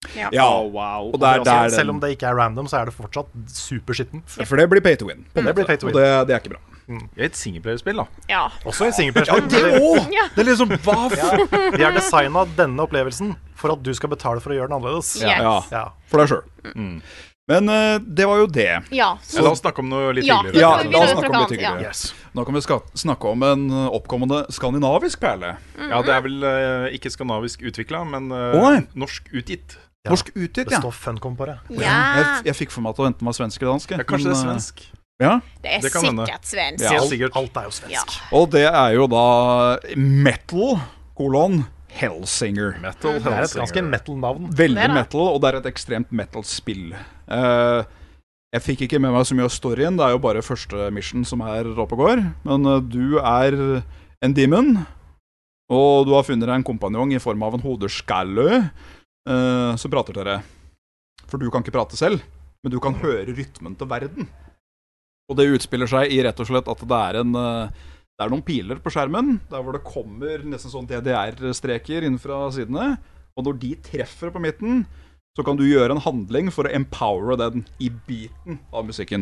Wow. Og selv om det ikke random, så det fortsatt superskittent. For det blir pay to win. Det blir pay to win. Og det ikke bra. Et singleplayerspill da. Også et singleplayerspill. Det er liksom, hva for? De har designet denne opplevelsen for at du skal betale for å gjøre den annerledes. For deg selv. Men det var jo det. La oss snakke om noe litt hyggeligere. La oss snakke om litt hyggeligere. Nå kan vi snakke om en oppkommende skandinavisk perle. Ja, det vel ikke skandinavisk utviklet, men norsk utgitt. Norsk utgitt, Det står Funcom på det. Jeg fikk for meg at det enten var svensk eller dansk. Kanskje det svensk. Det sikkert svensk. Alt jo svensk. Og det jo da metal, Hellsinger. Det et ganske metal-navn. Veldig metal, og det et ekstremt metal-spill. Jeg fikk ikke med meg så mye av storyen, det jo bare første mission som oppe og går. Men du en demon, og du har funnet deg en kompanjong i form av en hodeskalle, som prater til dere. For du kan ikke prate selv, men du kan høre rytmen til verden. Og det utspiller seg i rett og slett at det noen piler på skjermen, der hvor det kommer nesten sånn DDR-streker innenfra sidene, og når de treffer på midten, så kan du gjøre en handling for å empowere den i biten av musikken.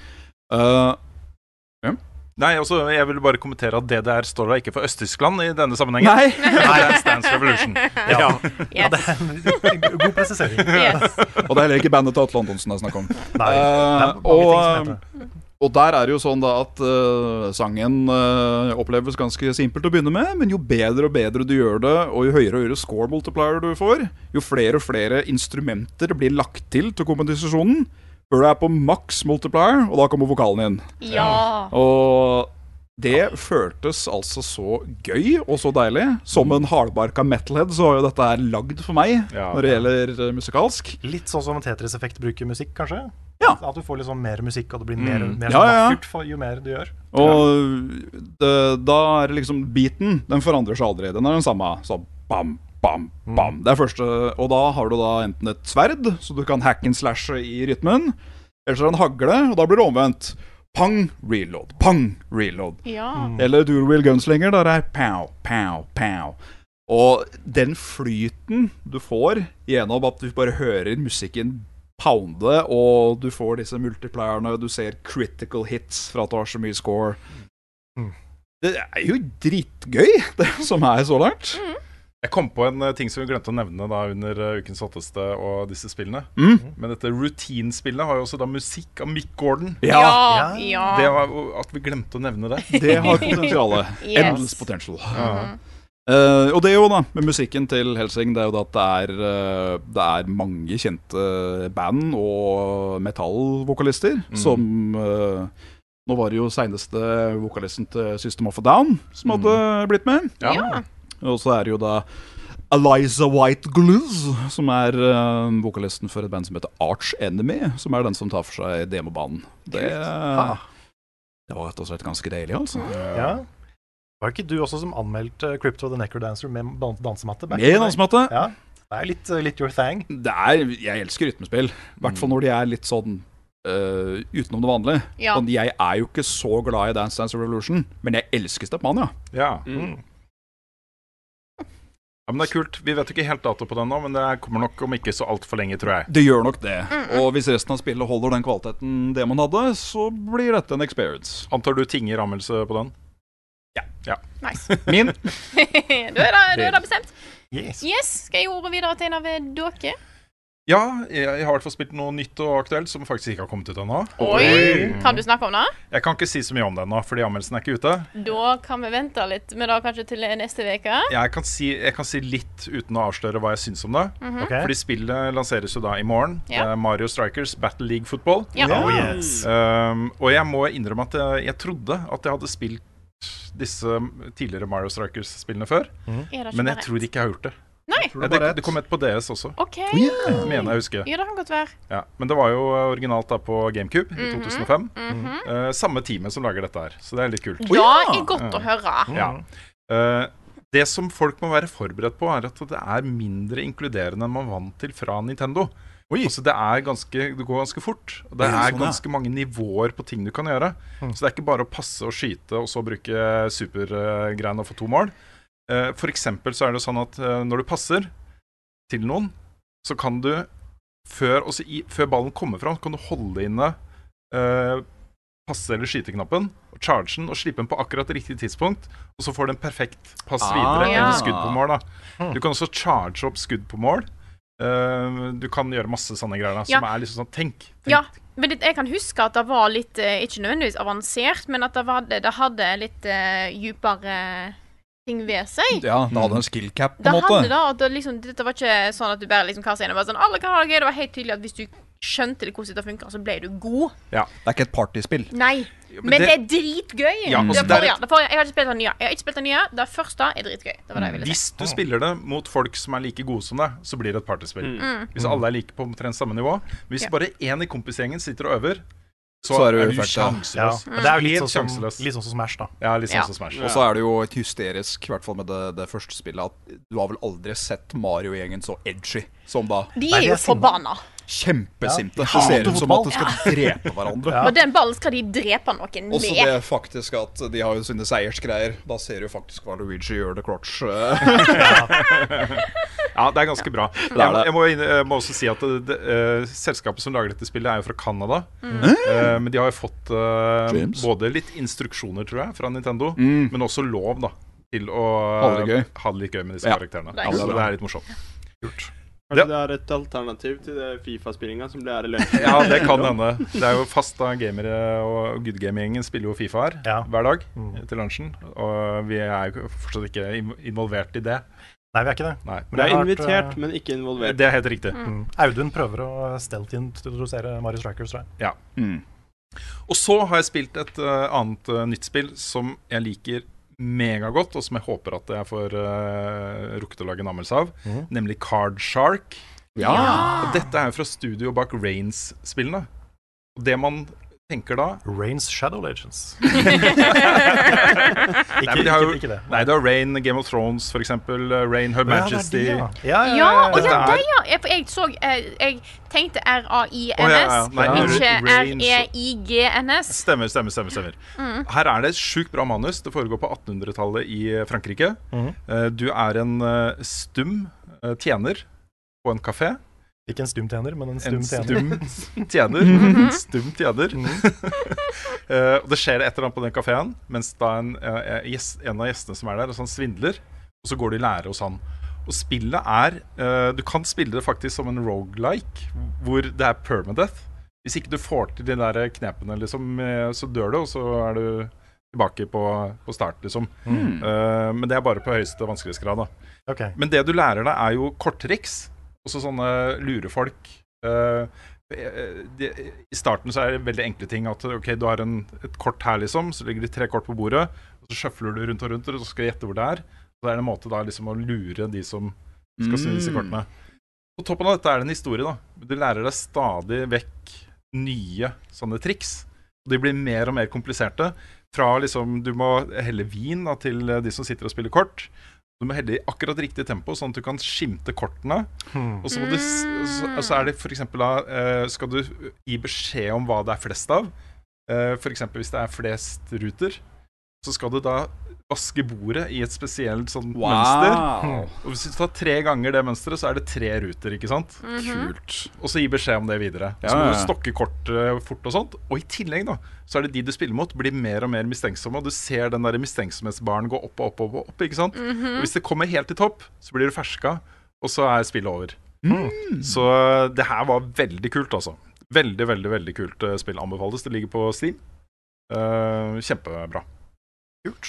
Nei, jeg vil bare kommentere at DDR står da ikke for Øst-Tyskland i denne sammenhengen. Nei, det Stance Revolution. Det en god presisering. Og det heller ikke bandet til Atle Antonsen jeg snakker om. Nei, det mange ting som heter. Og der det jo sånn da at sangen oppleves ganske simpelt å begynne med, men jo bedre og bedre du gjør det, og jo høyere score multiplier du får, jo flere og flere instrumenter blir lagt til komposisjonen, før du på max multiplier, og da kommer vokalen inn. Og det føltes altså så gøy og så deilig. Som en hardbarka metalhead så har jo dette lagd for meg når det gjelder musikalsk. Litt sånn som Tetris-effekt bruker musikk, kanskje? Ja. At du får litt sånn mer musikk, og det blir mer vakkert for jo mer du gjør. Og da det liksom beaten, den forandrer seg aldri. Den den samme, så bam, bam, bam. Det første, og da har du da enten et sverd, så du kan hack and slashe i rytmen, eller så en hagle, og da blir det omvendt. Pang, reload, pang, reload. Eller dual wheel gunslinger, da det pow, pow, pow. Og den flyten du får gjennom at du bare hører musikken pounde, og du får disse multiplierne, og du ser critical hits fra at du har så mye score. Det jo dritgøy, det som så langt. Jeg kom på en ting som vi glemte å nevne da under ukens hotteste og disse spillene. Men dette routine-spillet har jo også da musikk av Mick Gordon. Ja. Det var at vi glemte å nevne det. Det har potensialet. Endless potential. Og det er jo da, med musikken til Hellsing, det er jo da at det er mange kjente band og metallvokalister som... Nå var det jo seneste vokalisten til System of a Down som hadde blitt med. Ja. Og så er det jo da Eliza White-Gluz, som er vokalisten for et band som heter Arch Enemy, som er den som tar for seg demobanen. Det var rett og slett ganske deilig, altså. Ja. Var det ikke du også som anmeldte Crypto the Necrodancer med dansematte? Med dansematte? Ja. Det er litt your thing. Jeg elsker rytmespill. I hvert fall når de er litt sånn utenom det vanlige. Og jeg er jo ikke så glad i Dance Dance Revolution, men jeg elsker Stepmania. Ja, men det er kult. Vi vet jo ikke helt dato på den nå, men det kommer nok om ikke så alt for lenge, tror jeg. Det gjør nok det. Og hvis resten av spillet holder den kvaliteten det man hadde, så blir dette en experience. Antar du Tinger anmeldelse på den? Ja. Nice. Min? Du er da bestemt. Yes. Skal jeg gå videre til en av dere? Ja, jeg har i hvert fall spilt noe nytt og aktuelt som faktisk ikke har kommet ut ennå. Oi! Kan du snakke om det? Jeg kan ikke si så mye om det ennå, fordi anmeldelsen er ikke ute. Da kan vi vente litt med det kanskje til neste uke. Jeg kan si litt uten å avsløre hva jeg synes om det. Fordi spillet lanseres jo da i morgen. Mario Strikers Battle League Football. Oh, yes. Og jeg må innrømme at jeg trodde at jeg hadde spilt disse tidligere Mario Strikers-spillene før. Men jeg tror ikke jeg har gjort det. Nei. Det kom et på DS også. Ok. Mener jeg husker. Ja, det kan godt være. Ja, men det var jo originalt da på GameCube i 2005. Samme teamet som lager dette her, så det er litt kult. Ja, det er godt å høre. Ja. Det som folk må være forberedt på, er at det er mindre inkluderende enn man vant til fra Nintendo. Altså det går ganske fort. Det er ganske mange nivåer på ting du kan gjøre. Så det er ikke bare å passe og skyte og så bruke supergreiene og få 2 mål. For eksempel så er det sånn at når du passer til noen, så kan du før ballen kommer fram, kan du holde inne passe- eller skyteknappen og charge den og slippe den på akkurat riktig tidspunkt, og så får du en perfekt pass videre eller skudd på mål da. Du kan også charge opp skudd på mål. Du kan gjøre masse sånne greier da, som er liksom sånn, tenk. Ja, men jeg kan huske at det var litt, ikke nødvendigvis avansert, men at det hadde litt djupere ting ved seg. Ja, det hadde en skill cap på en måte. Det hadde da, at dette var ikke sånn at du bare liksom kastet inn og bare sånn, alle kan ha det gøy. Det var helt tydelig at hvis du skjønte hvordan dette funker, så ble du god. Ja. Det er ikke et partyspill. Nei, men det er dritgøy. Ja, det forrige, jeg har ikke spilt den nye. Jeg har ikke spilt den nye. Det første er dritgøy. Det var det jeg ville si. Hvis du spiller det mot folk som er like gode som deg, så blir det et partyspill. Hvis alle er like på omtrent samme nivå. Hvis bare en i kompisgjengen sitter og øver, så er du sjanseløs. Ja, det er jo litt sånn som Smash da. Ja, litt sånn som Smash. Og så er det jo et hysterisk, i hvert fall med det første spillet, at du har vel aldri sett Mario-gjengen så edgy som da. De er jo forbanna. Kjempesinte. Det ser ut som at de skal drepe hverandre. Og den ballen skal de drepe noen med. Også det faktisk at de har jo sine seiersgreier. Da ser du faktisk hva Luigi gjør det clutch. Ja, det er ganske bra. Jeg må også si at selskapet som lager dette spillet er jo fra Canada. Men de har jo fått både litt instruksjoner, tror jeg, fra Nintendo, men også lov da, til å ha det litt gøy med disse karakterene. Så det er litt morsomt. Kult. Kanskje det er et alternativ til det FIFA-spillinga som blir her i lunsjen? Ja, det kan hende. Det er jo fast da gamere, og Good Game-gjengen spiller jo FIFA her hver dag til lunsjen. Og vi er jo fortsatt ikke involvert i det. Nei, vi er ikke det. Nei. Men det er invitert, men ikke involvert. Det er helt riktig. Audun prøver å stealth-introdusere Mario Strikers, tror jeg. Ja. Og så har jeg spilt et annet nytt spill som jeg liker megagodt, og som jeg håper at jeg får rukket å lage en anmeldelse av, nemlig Card Shark. Og dette er jo fra studio bak Reigns-spillene. Og det man tenker da Reigns Shadow Legends. Ikke det. Nei, det er Reign, Game of Thrones for eksempel, Reign, Her Majesty. Jeg tenkte R-A-I-N-S, ikke R-E-I-G-N-S. Stemmer. Her er det et sjukt bra manus. Det foregår på 1800-tallet i Frankrike. Du er en stum tjener på en kafé. Ikke en stum tjener, men en stum tjener. En stum tjener. Og det skjer et eller annet på den kaféen, mens da en av gjestene som er der, og sånn svindler, og så går de i lære hos han. Og spillet du kan spille det faktisk som en roguelike, hvor det permadeath. Hvis ikke du får til de der knepene, liksom, så dør du, og så du tilbake på start, liksom. Men det bare på høyeste vanskelighetsgrad, da. Okay. Men det du lærer deg jo korttriks, også sånne lurefolk. I starten så det veldig enkle ting at ok, du har et kort her liksom, så ligger det 3 kort på bordet, og så sjøfler du rundt og rundt, og så skal du gjette hvor det så det en måte da liksom å lure de som skal snu disse kortene. På toppen av dette det en historie da. Du lærer deg stadig vekk nye sånne triks, og de blir mer og mer kompliserte. Fra liksom, du må helle vin da, til de som sitter og spiller kort. Du må helle i akkurat riktig tempo, sånn at du kan skimte kortene. Og så, må du, så det for eksempel da, skal du gi beskjed om hva det flest av. For eksempel hvis det flest ruter, så skal du da vaske bordet i et spesielt sånn mønster. Og hvis du tar 3 ganger det mønsteret, så det 3 ruter, ikke sant? Kult. Og så gi beskjed om det videre. Så må du stokke kort fort og sånt. Og i tillegg da, så det de du spiller mot blir mer og mer mistenksomme, og du ser den der mistenksomhetsbaren gå opp og opp og opp, ikke sant? Og hvis det kommer helt til topp, så blir du ferska, og så spillet over. Så det her var veldig kult, altså. Veldig, veldig, veldig kult spill. Anbefales. Det ligger på Steam. Kjempebra. Kult.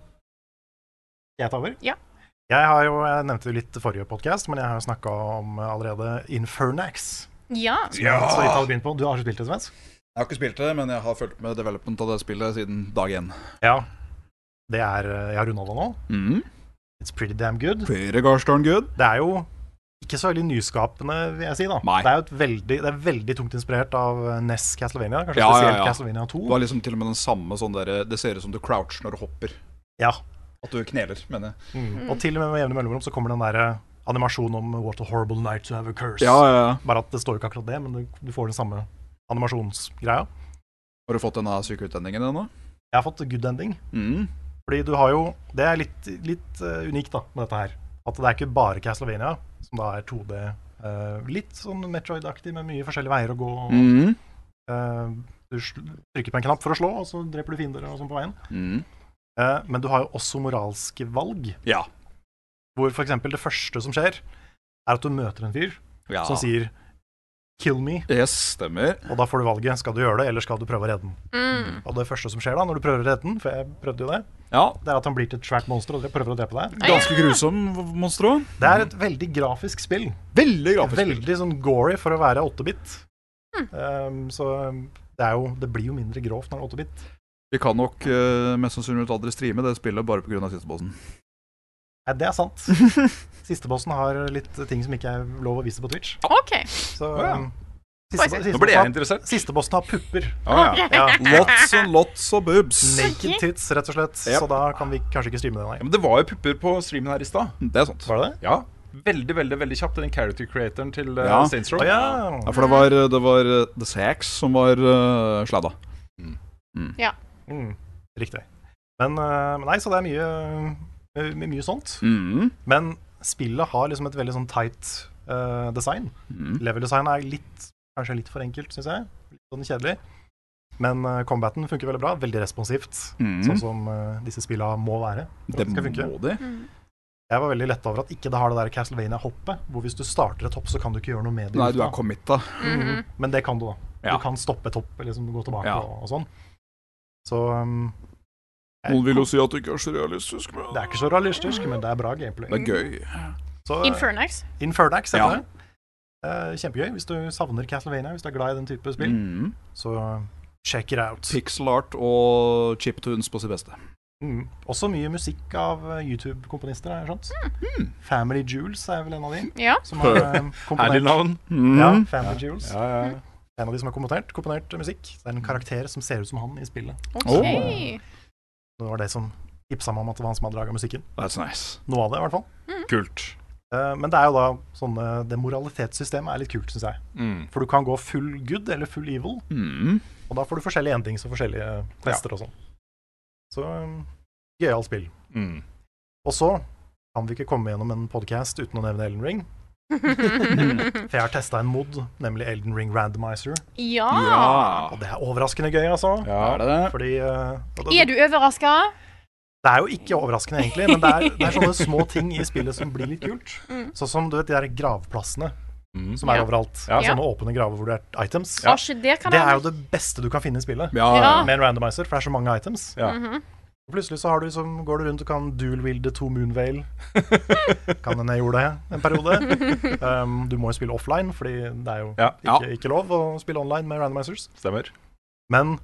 Jeg tar over? Ja. Jeg nevnte det litt forrige podcast, men jeg har jo snakket om allerede Infernax. Ja. Så vidt har du begynt på. Du har ikke spilt det, Svens? Jeg har ikke spilt det, men jeg har fulgt med development av det spillet siden dag 1. Ja. Jeg har rundet det nå. It's pretty damn good. Pretty gosh darn good. Det jo ikke så veldig nyskapende, vil jeg si da. Nei. Det jo det veldig tungt inspirert av NES Castlevania, kanskje spesielt Castlevania 2. Det var liksom til og med den samme sånn der, det ser ut som du croucher når du hopper. Ja. At du kneler, mener jeg. Og til og med jevne mellomrom så kommer den der animasjonen om What a horrible night to have a curse. Ja. Bare at det står jo ikke akkurat det, men du får den samme animasjonsgreia. Har du fått denne syke utendingen ennå? Jeg har fått good ending. Fordi du har jo, det litt unikt da, med dette her. At det ikke bare Castlevania, som da 2D, litt sånn Metroid-aktig, med mye forskjellige veier å gå. Du trykker på en knapp for å slå, og så dreper du fiender og sånn på veien. Men du har jo også moralske valg. Ja. Hvor for eksempel det første som skjer, at du møter en fyr som sier kill me. Yes, stemmer. Og da får du valget, skal du gjøre det, eller skal du prøve å redde den? Og det første som skjer da, når du prøver å redde den, for jeg prøvde jo det, det at han blir til et svært monster, og prøver å drepe deg. Ganske grusom monster også. Det et veldig grafisk spill. Veldig grafisk spill. Veldig sånn gory for å være 8-bit. Så det blir jo mindre grovt når det 8-bit. Vi kan nok mest sannsynlig aldri streame det spillet bare på grunn av siste bossen. Nei, det sant. Siste bossen har litt ting som ikke lov å vise på Twitch. Ok. Så nå ble jeg interessert. Siste bossen har pupper. Lots and lots of boobs. Naked tits, rett og slett. Så da kan vi kanskje ikke streame det. Nei. Men det var jo pupper på streamen her i stad. Det sant. Var det det? Ja. Veldig, veldig, veldig kjapt. Den character creatoren til Saints Row. Ja, for det var The Sax som var sladda. Ja. Riktig. Men nei, så det mye sånt. Men spillet har liksom et veldig sånn tight design. Level-design kanskje litt for enkelt, synes jeg. Litt sånn kjedelig. Men combaten funker veldig bra. Veldig responsivt. Sånn som disse spillene må være. Det må de. Jeg var veldig lett over at ikke det har det der Castlevania-hoppet, hvor hvis du starter et hopp, så kan du ikke gjøre noe med det. Nei, du committa. Men det kan du da. Du kan stoppe et hopp, eller liksom gå tilbake og sånn. Så noen vil jo si at det ikke så realistisk. Men det ikke så realistisk, men det bra gameplay. Det gøy. Så, Infernax heter det. Kjempegøy hvis du savner Castlevania, hvis du glad i den type spill. Så check it out. Pixel art og chiptunes på sitt beste. Også mye musikk av YouTube-komponister, har jeg skjønt. Family Jules vel en av de. Ja. Som har komponert. Ærlig navn. Ja, Family Jules. En av de som har komponert musikk. Det en karakter som ser ut som han i spillet. Ok. Det var det som tipsa meg om at det var han som hadde laget musikken. That's nice. Noe av det, i hvert fall. Kult. Men det jo da sånn, det moralitetssystemet litt kult, synes jeg. For du kan gå full good eller full evil. Og da får du forskjellige endings og forskjellige tester og sånn. Så gøyalt spill. Og så kan vi ikke komme gjennom en podcast uten å nevne Elden Ring. For jeg har testet en mod, nemlig Elden Ring Randomizer. Ja. Og det overraskende gøy, altså. Ja, det. Fordi du overrasket? Det er jo ikke overraskende egentlig, men det er sånne små ting i spillet som blir litt kult. Sånn som, du vet, de der gravplassene som er overalt. Sånne åpne graver hvor det er items. Det er jo det beste du kan finne i spillet. Med en randomizer, for det er så mange items. Og plutselig så går du rundt og kan dual-wielde 2 Moonveil. Kan hende jeg gjorde det en periode. Du må jo spille offline, fordi det er jo ikke lov å spille online med randomizers. Stemmer. Men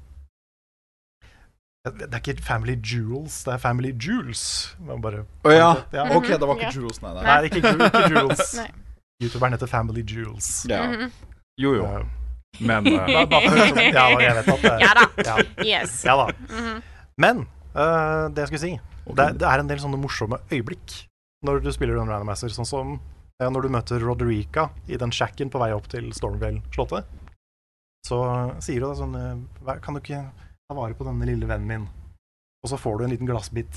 det er ikke Family Jewels, det er Family Jewels. Ok, det var ikke Jewels, nei, ikke Jewels. YouTuberen heter Family Jewels. Jo. Men jeg vet at det Ja da. Men det jeg skulle si, det er en del sånne morsomme øyeblikk når du spiller en randomizer, sånn som når du møter Roderica i den shacken på vei opp til Stormvale-slottet, så sier du da sånn, kan du ikke ta vare på denne lille vennen min? Og så får du en liten glassbit.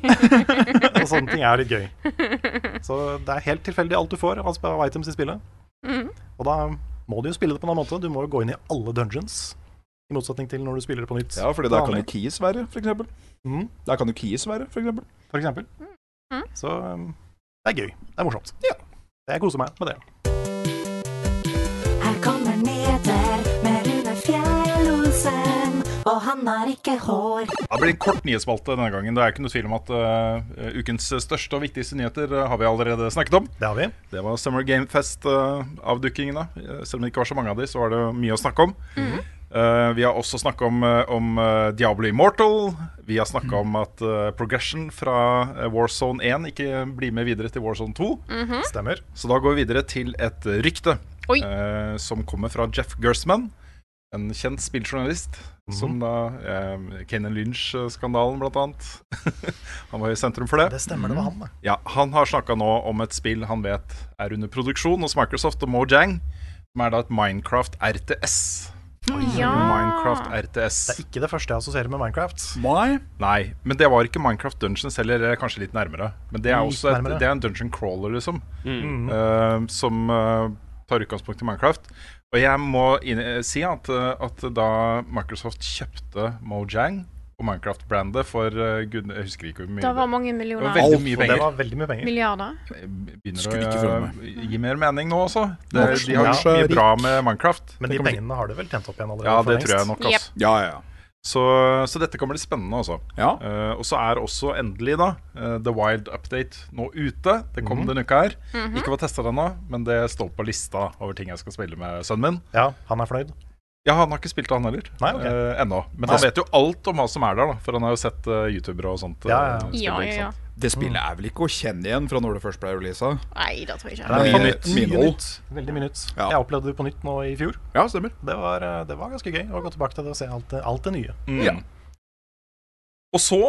Og sånne ting er litt gøy. Så det er helt tilfeldig alt du får av items i spillet. Og da må du jo spille det på en annen måte. Du må jo gå inn i alle dungeons, i motsetning til når du spiller det på nytt. Ja, fordi der kan jo keys være, for eksempel. Der kan jo keys være, for eksempel. Så det er gøy. Det er morsomt. Ja. Jeg koser meg med det. Her kommer nyheter med Rune Fjell-Olsen, og han har ikke hår. Det blir en kort nyhetsspalte denne gangen. Det er ikke noe tvil om at ukens største og viktigste nyheter har vi allerede snakket om. Det har vi. Det var Summer Game Fest-avdukkingene. Selv om det ikke var så mange av de, så var det mye å snakke om. Vi har også snakket om Diablo Immortal. Vi har snakket om at progression fra Warzone 1 ikke blir med videre til Warzone 2. Stemmer. Så da går vi videre til et rykte som kommer fra Jeff Gersman, en kjent spilljournalist, som da Kane Lynch-skandalen blant annet. Han var i sentrum for det. Det stemmer, det var han da. Ja, han har snakket nå om et spill han vet er under produksjon hos Microsoft og Mojang, som er da et Minecraft RTS. Minecraft RTS. Det er ikke det første jeg assosierer med Minecraft. Nei, men det var ikke Minecraft Dungeons heller, kanskje litt nærmere. Men det er også det er en dungeon crawler liksom, som tar utgangspunkt i Minecraft. Og jeg må si at da Microsoft kjøpte Mojang og Minecraft-brandet for jeg husker ikke hvor mye. Det var mange millioner. Det var veldig mye penger. Det var veldig mye penger. Milliarder. Begynner å gi mer mening nå også. De har gjort mye bra med Minecraft. Men de pengene har du vel tjent opp igjen allerede? Ja, det tror jeg nok også. Ja. Så dette kan bli spennende også. Og så er også endelig da The Wild Update nå ute. Det kom denne uka her. Ikke var testet ennå, men det står på lista over ting jeg skal spille med sønnen min. Ja, han er fornøyd. Ja, han har ikke spilt det han heller. Nei, okay. Ennå. Men han vet jo alt om hva som er der da, for han har jo sett YouTubere og sånt. Ja. Det spillet er vel ikke å kjenne igjen fra når det først ble releaset? Nei, det tror jeg ikke. Det er mye nytt. Veldig mye nytt. Jeg opplevde det på nytt nå i fjor. Ja, stemmer. Det var ganske gøy å gå tilbake til det og se alt det nye. Ja. Og så,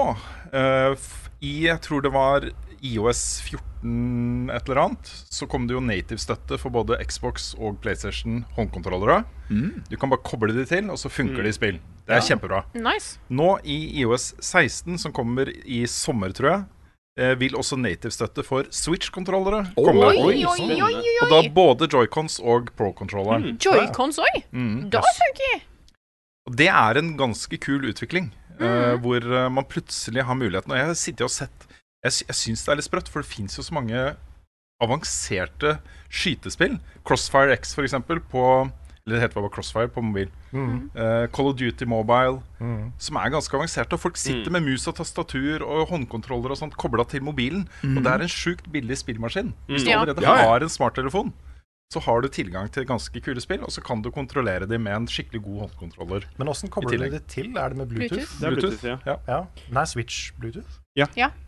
jeg tror det var iOS 14 et eller annet, så kom det jo native-støtte for både Xbox og PlayStation håndkontrollere. Du kan bare koble de til, og så funker det i spill. Det er kjempebra. Nice. Nå i iOS 16, som kommer i sommer, tror jeg, vil også native-støtte for Switch-kontrollere komme. Og da både Joy-Cons og Pro-kontrolleren. Joy-Cons også? Da funker jeg. Og det er en ganske kul utvikling, hvor man plutselig har muligheten. Og jeg har sittet og sett, jeg synes det er litt sprøtt, for det finnes jo så mange avanserte skytespill. Crossfire X for eksempel eller det heter bare Crossfire på mobil. Call of Duty Mobile, som er ganske avanserte. Og folk sitter med mus og tastatur og håndkontroller og sånt koblet til mobilen. Og det er en sjukt billig spillmaskin. Hvis du allerede har en smarttelefon, så har du tilgang til ganske kule spill, og så kan du kontrollere dem med en skikkelig god håndkontroller. Men hvordan kobler du det til? Er det med Bluetooth? Det er Bluetooth, ja. Nei, Switch Bluetooth? Ja.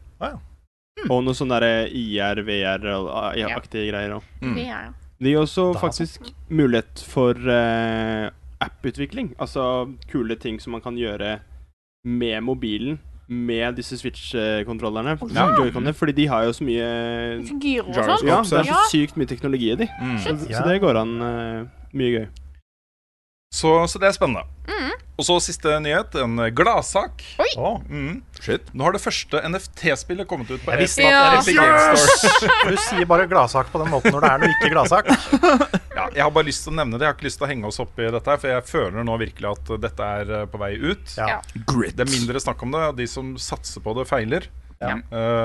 Og noe sånn der IR, VR-aktige greier også. Det gir også faktisk mulighet for app-utvikling. Altså kule ting som man kan gjøre med mobilen, med disse Switch-kontrollerne, fordi de har jo så mye gyro og sånn. Ja, det er så sykt mye teknologi i de. Så det går an mye gøy. Så det er spennende. Og så siste nyhet, en gladsak. Shit. Nå har det første NFT-spillet kommet ut på Jeg visste at Epic Games Store. Du sier bare gladsak på den måten når det er noe ikke gladsak. Ja, jeg har bare lyst til å nevne det. Jeg har ikke lyst til å henge oss opp i dette, for jeg føler nå virkelig at dette på vei ut. Ja. Det mindre snakk om det, og de som satser på det feiler. Ja.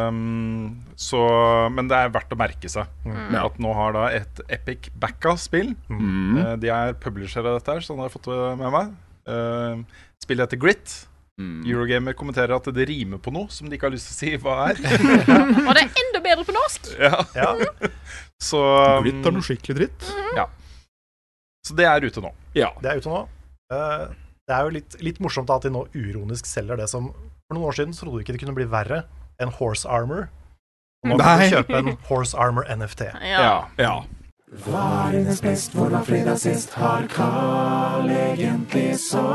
Men det verdt å merke seg at nå har da et Epic backa-spill. De publisher av dette her, sånn har jeg fått med meg. Spillet heter Grit. Eurogamer kommenterer at det rimer på noe som de ikke har lyst til å si hva Og det enda bedre på norsk. Ja. Så Grit noe skikkelig dritt. Ja. Så det ute nå. Ja, det ute nå. Det jo litt morsomt at de nå uronisk selger det som for noen år siden trodde du ikke det kunne bli verre enn Horse Armor. Og nå kan du kjøpe en Horse Armor NFT. Ja. Hva hennes best, hvor var fredag sist, har Carl egentlig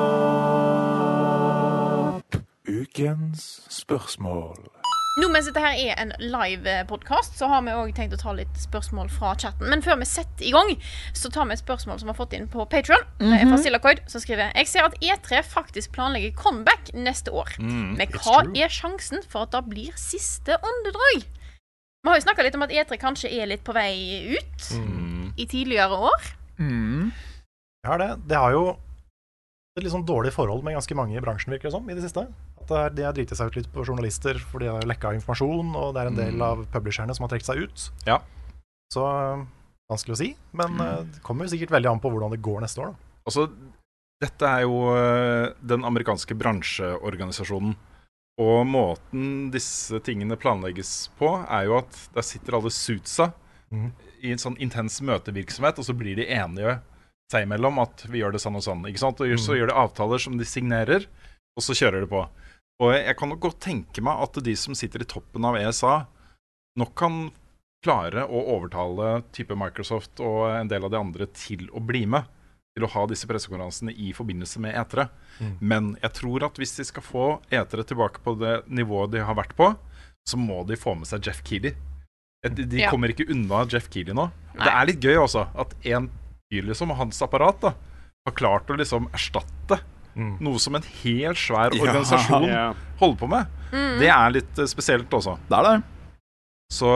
sopp? Ukens spørsmål. Nå mens dette her en live-podcast, så har vi også tenkt å ta litt spørsmål fra chatten. Men før vi setter i gang, så tar vi et spørsmål som vi har fått inn på Patreon. Det fra Sillakoid, som skriver: Jeg ser at E3 faktisk planlegger comeback neste år. Men hva sjansen for at det blir siste åndedrag? Vi har jo snakket litt om at E3 kanskje litt på vei ut i tidligere år. Ja, det har jo et litt sånn dårlig forhold med ganske mange i bransjen, virker det som, i det siste. At de har dritet seg ut litt på journalister, for de har lekket informasjon, og det en del av publisherne som har trekt seg ut. Ja. Så vanskelig å si, men det kommer jo sikkert veldig an på hvordan det går neste år. Da. Altså, dette jo den amerikanske bransjeorganisasjonen. Og måten disse tingene planlegges på jo at der sitter alle suitsa i en sånn intens møtevirksomhet, og så blir de enige seg imellom at vi gjør det sånn og sånn, ikke sant? Og så gjør de avtaler som de signerer, og så kjører de på. Og jeg kan nok godt tenke meg at de som sitter i toppen av ESA nok kan klare å overtale type Microsoft og en del av de andre til å bli med, til å ha disse pressekonferansene i forbindelse med E3. Men jeg tror at hvis de skal få E3 tilbake på det nivået de har vært på, så må de få med seg Jeff Keighley. De kommer ikke unna Jeff Keighley nå. Det litt gøy også, at en fyr liksom, og hans apparat da, har klart å liksom erstatte noe som en helt svær organisasjon holder på med. Det litt spesielt også. Det det. Så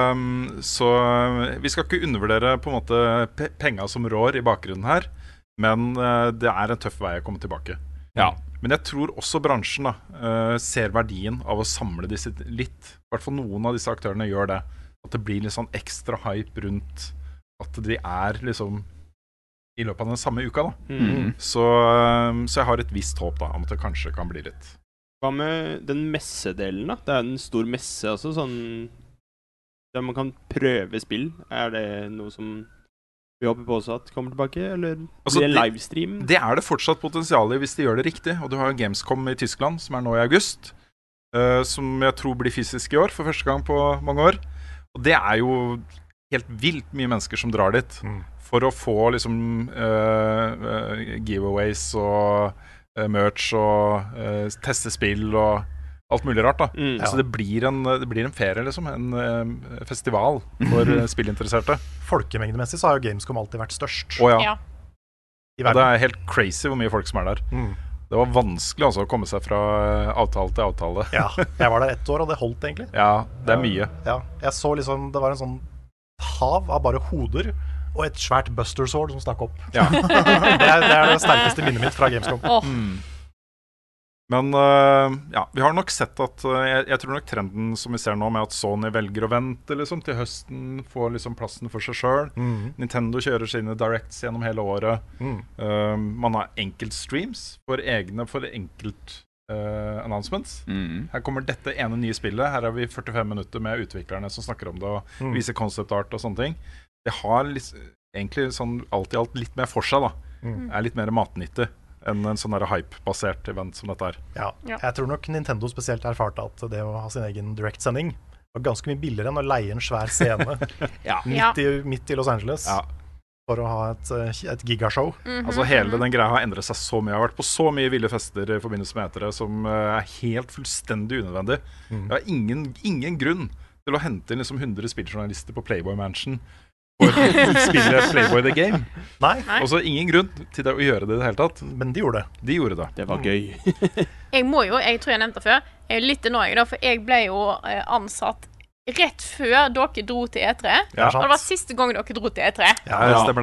vi skal ikke undervurdere på en måte penger som rår i bakgrunnen her, men det en tøff vei å komme tilbake. Ja. Men jeg tror også bransjen da, ser verdien av å samle disse litt. I hvert fall noen av disse aktørene gjør det. At det blir litt sånn ekstra hype rundt at de liksom i løpet av den samme uka da. Så jeg har et visst håp da, om at det kanskje kan bli litt. Hva med den messedelen da? Det en stor messe altså, sånn der man kan prøve spill. Det noe som vi håper på også at kommer tilbake, eller altså, blir det livestream? Det det fortsatt potensial i hvis de gjør det riktig, og du har Gamescom i Tyskland, som nå i august, som jeg tror blir fysisk i år, for første gang på mange år. Og det jo helt vilt mye mennesker som drar dit, for å få liksom giveaways og merch og teste spill og alt mulig rart da. Så det blir en ferie liksom, en festival for spillinteresserte. Folkemengdemessig så har jo Gamescom alltid vært størst. Ja. Og det helt crazy hvor mye folk som der. Det var vanskelig altså, å komme seg fra avtale til avtale. Ja, jeg var der 1 år, og det holdt egentlig. Ja, det mye. Ja, jeg så liksom, det var en sånn hav av bare hoder, og et svært Buster Sword som stakk opp. Ja. det det sterkeste minnet mitt fra Gamescom. Men ja, vi har nok sett at jeg tror nok trenden som vi ser nå med at Sony velger å vente liksom, til høsten, får liksom plassen for seg selv. Nintendo kjører sine directs gjennom hele året. Man har enkeltstreams for enkelt announcements. Her kommer dette ene nye spillet. Her har vi 45 minutter med utviklerne som snakker om det og viser concept art og sånne ting. Det har egentlig sånn alt i alt litt mer for seg da. Litt mer matnyttig enn en sånn hype-basert event som dette Ja, jeg tror nok Nintendo spesielt erfarte at det å ha sin egen direct-sending var ganske mye billigere enn å leie en svær scene midt i Los Angeles for å ha et gigashow. Altså hele den greia har endret seg så mye. Jeg har vært på så mye ville fester i forbindelse med etere som helt fullstendig unødvendig. Jeg har ingen grunn til å hente inn liksom 100 spilljournalister på Playboy Mansion for å spille Playboy The Game. Nei. Og så ingen grunn til det å gjøre det i det hele tatt. Men de gjorde det. De gjorde det. Det var gøy. Jeg tror jeg nevnte det før, jeg litt nøye da, for jeg ble jo ansatt rett før dere dro til E3. Og det var siste gang dere dro til E3. Ja, det stemmer det.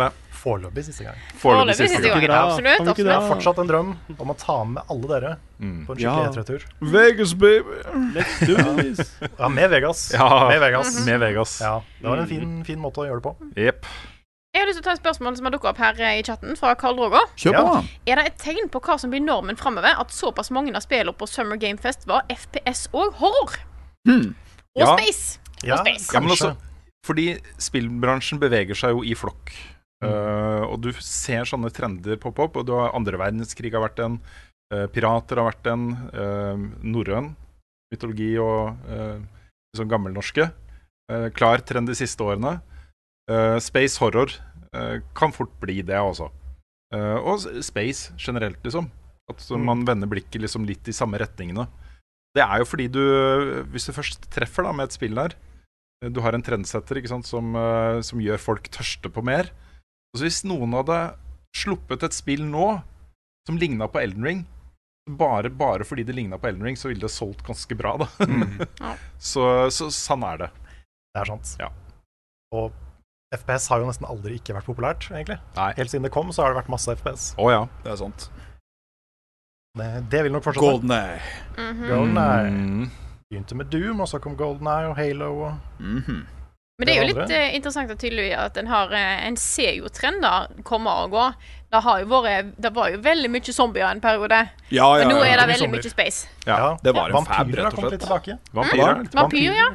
Foreløpig siste gang. Foreløpig siste gang, absolutt. Det er fortsatt en drøm om å ta med alle dere på en skikkelig E3-tur. Vegas, baby! Let's do this! Ja, med Vegas. Med Vegas. Ja, det var en fin måte å gjøre det på. Jep. Jeg har lyst til å ta et spørsmål som har dukket opp her i chatten fra Karl Droger. Kjør på! Er det et tegn på hva som blir normen fremover at såpass mange av spillene på Summer Game Fest var FPS og horror? Og space. Ja, men også, fordi spillbransjen beveger seg jo i flokk. Og du ser sånne trender poppe opp, og du har andre verdenskrig har vært en, pirater har vært en, norrøn mytologi og sånn gammelnorske. Klar trend de siste årene. Space horror kan fort bli det også. Og space generelt, liksom. At man vender blikket liksom litt i samme retningene. Det er jo fordi hvis du først treffer da med et spill der, du har en trendsetter, ikke sant, som gjør folk tørste på mer. Så hvis noen hadde sluppet et spill nå som lignet på Elden Ring, bare fordi det lignet på Elden Ring, så ville det solgt ganske bra da. Så sånn er det. Det er sant. Ja. Og FPS har jo nesten aldri ikke vært populært, egentlig. Nei. Helt siden det kom, så har det vært masse FPS. Ja. Det er sant. Det vil nok fortsette. GoldenEye. GoldenEye. Begynte med Doom, og så kom GoldenEye og Halo. Men det er jo litt interessant og tydelig at den har en ser jo trend da, kommer og gå. Det var jo veldig mye zombier en periode. Men nå er det veldig mye space. Ja, det var en fab, rett og slett. Vampyr, ja.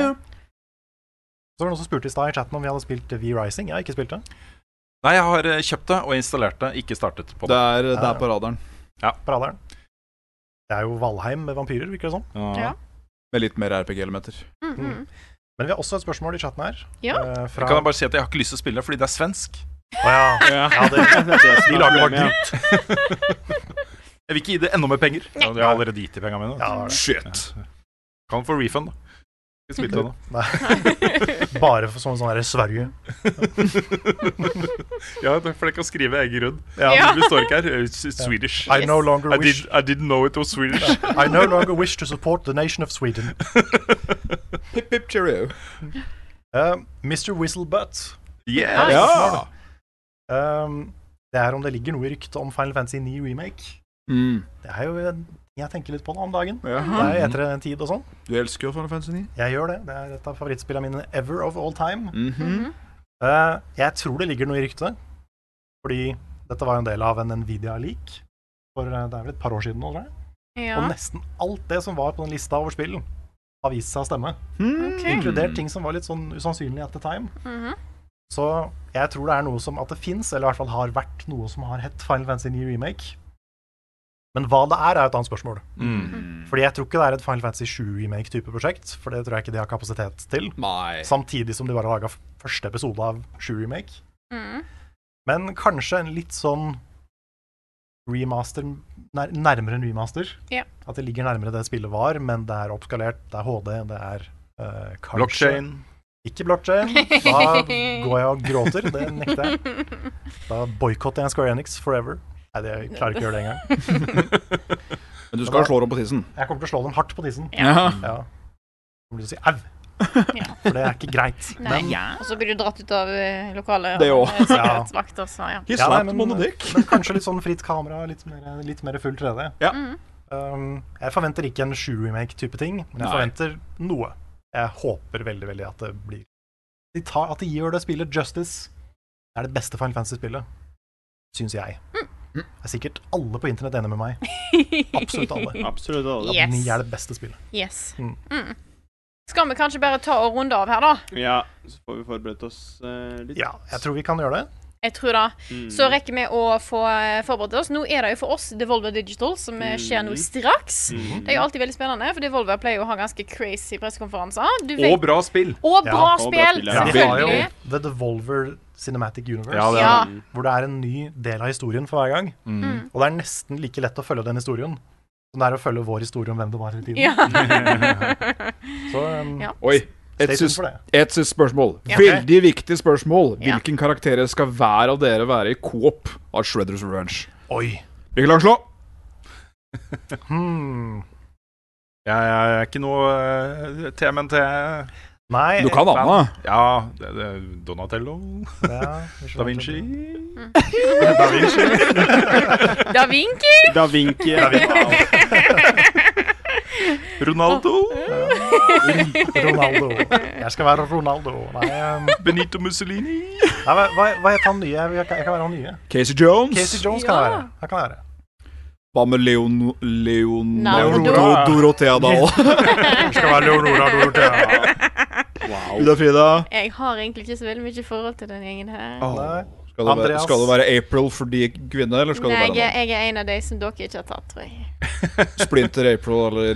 Så var det noen som spurte i stad i chatten om vi hadde spilt V-Rising. Jeg har ikke spilt det. Nei, jeg har kjøpt det og installert det, ikke startet på det. Det er på radaren. Ja, på radaren. Det er jo Valheim med vampyrer, virker det sånn. Ja. Med litt mer RPG-elementer. Men vi har også et spørsmål i chatten her. Ja. Kan jeg bare si at jeg har ikke lyst til å spille det, fordi det er svensk. De lager bare dritt. Jeg vil ikke gi det enda mer penger. Jeg har allerede gitt de pengene mine. Shit. Kan få refund da. Ikke spilt det nå. Bare for sånn her Sverige. Ja, for jeg kan skrive egen grunn. Det står ikke her. Swedish. I no longer wish. I didn't know it was Swedish. I no longer wish to support the nation of Sweden. Hip hip cheerio. Mr. Whistlebutt. Ja. Det er om det ligger noe i ryktet om Final Fantasy 9 Remake. Det er jo jeg tenker litt på det om dagen. Det er etter en tid og sånn. Du elsker jo Final Fantasy 9. Jeg gjør det. Det er et av favorittspillene mine ever of all time. Jeg tror det ligger noe i ryktet. Fordi dette var en del av en Nvidia-leak. For det er vel et par år siden nå, tror jeg. Og nesten alt det som var på den lista over spill, har vist seg å stemme. Inkludert ting som var litt sånn usannsynlig at the time. Så jeg tror det er noe som at det finnes, eller i hvert fall har vært noe som har hett Final Fantasy 9 Remake. Men hva det er et annet spørsmål. Fordi jeg tror ikke det er et Final Fantasy 7 remake-type prosjekt, for det tror jeg ikke de har kapasitet til. Samtidig som de bare har laget første episode av 7 remake. Men kanskje en litt sånn remaster, nærmere en remaster. At det ligger nærmere det spillet var, men det er oppskalert, det er HD, det er kanskje... Blockchain. Ikke blockchain. Da går jeg og gråter, det nekter jeg. Da boykotter jeg Square Enix forever. Nei, jeg klarer ikke å gjøre det engang. Men du skal slå dem på tissen. Jeg kommer til å slå dem hardt på tissen. Ja. Jeg kommer til å si au. For det er ikke greit. Og så blir du dratt ut av lokale sikkerhetsvakter. Men kanskje litt sånn fritt kamera, litt mer full 3D. Jeg forventer ikke en 7-remake-type ting, men jeg forventer noe. Jeg håper veldig, veldig at det blir at de gjør det spillet Justice. Det er det beste Final Fantasy-spillet, synes jeg. Det er sikkert alle på internett enig med meg. Absolutt alle. At 9 er det beste spillet. Skal vi kanskje bare ta og runde av her da? Ja, så får vi forberedt oss litt. Ja, jeg tror vi kan gjøre det. Jeg tror det. Så rekker vi å få forberedt oss. Nå er det jo for oss Devolver Digital som skjer nå straks. Det er jo alltid veldig spennende, for Devolver pleier å ha ganske crazy pressekonferanser. Og bra spill. Og bra spill, selvfølgelig. The Devolver Cinematic Universe, hvor det er en ny del av historien for hver gang. Og det er nesten like lett å følge den historien som det er å følge vår historie om hvem det var i tiden. Så, oi. Et spørsmål. Veldig viktig spørsmål. Hvilken karakterer skal hver av dere være i co-op av Shredder's Revenge? Oi. Ikke langt slå. Jeg er ikke noe TMNT. Nei. Du kan Anna. Ja, Donatello. Ja, Da Vinci. Da Vinci. Da Vinci. Ronaldo. Ronaldo. Jeg skal være Ronaldo. Nei, Benito Mussolini. nei hva heter han nye? Jeg kan være han nye. Casey Jones. Casey Jones kan jeg være. Han kan jeg være. Hva med Leonardo Nardo. Dorothea Dahl? Jeg skal være Leonora Dorothea. Wow. Ida Frida. Jeg har egentlig ikke så veldig mye forhold til den gjengen her. Nei. Skal det være April fordi kvinne, eller skal Nei, det være jeg er en av de som dere ikke har tatt, tror jeg. Splinter April, eller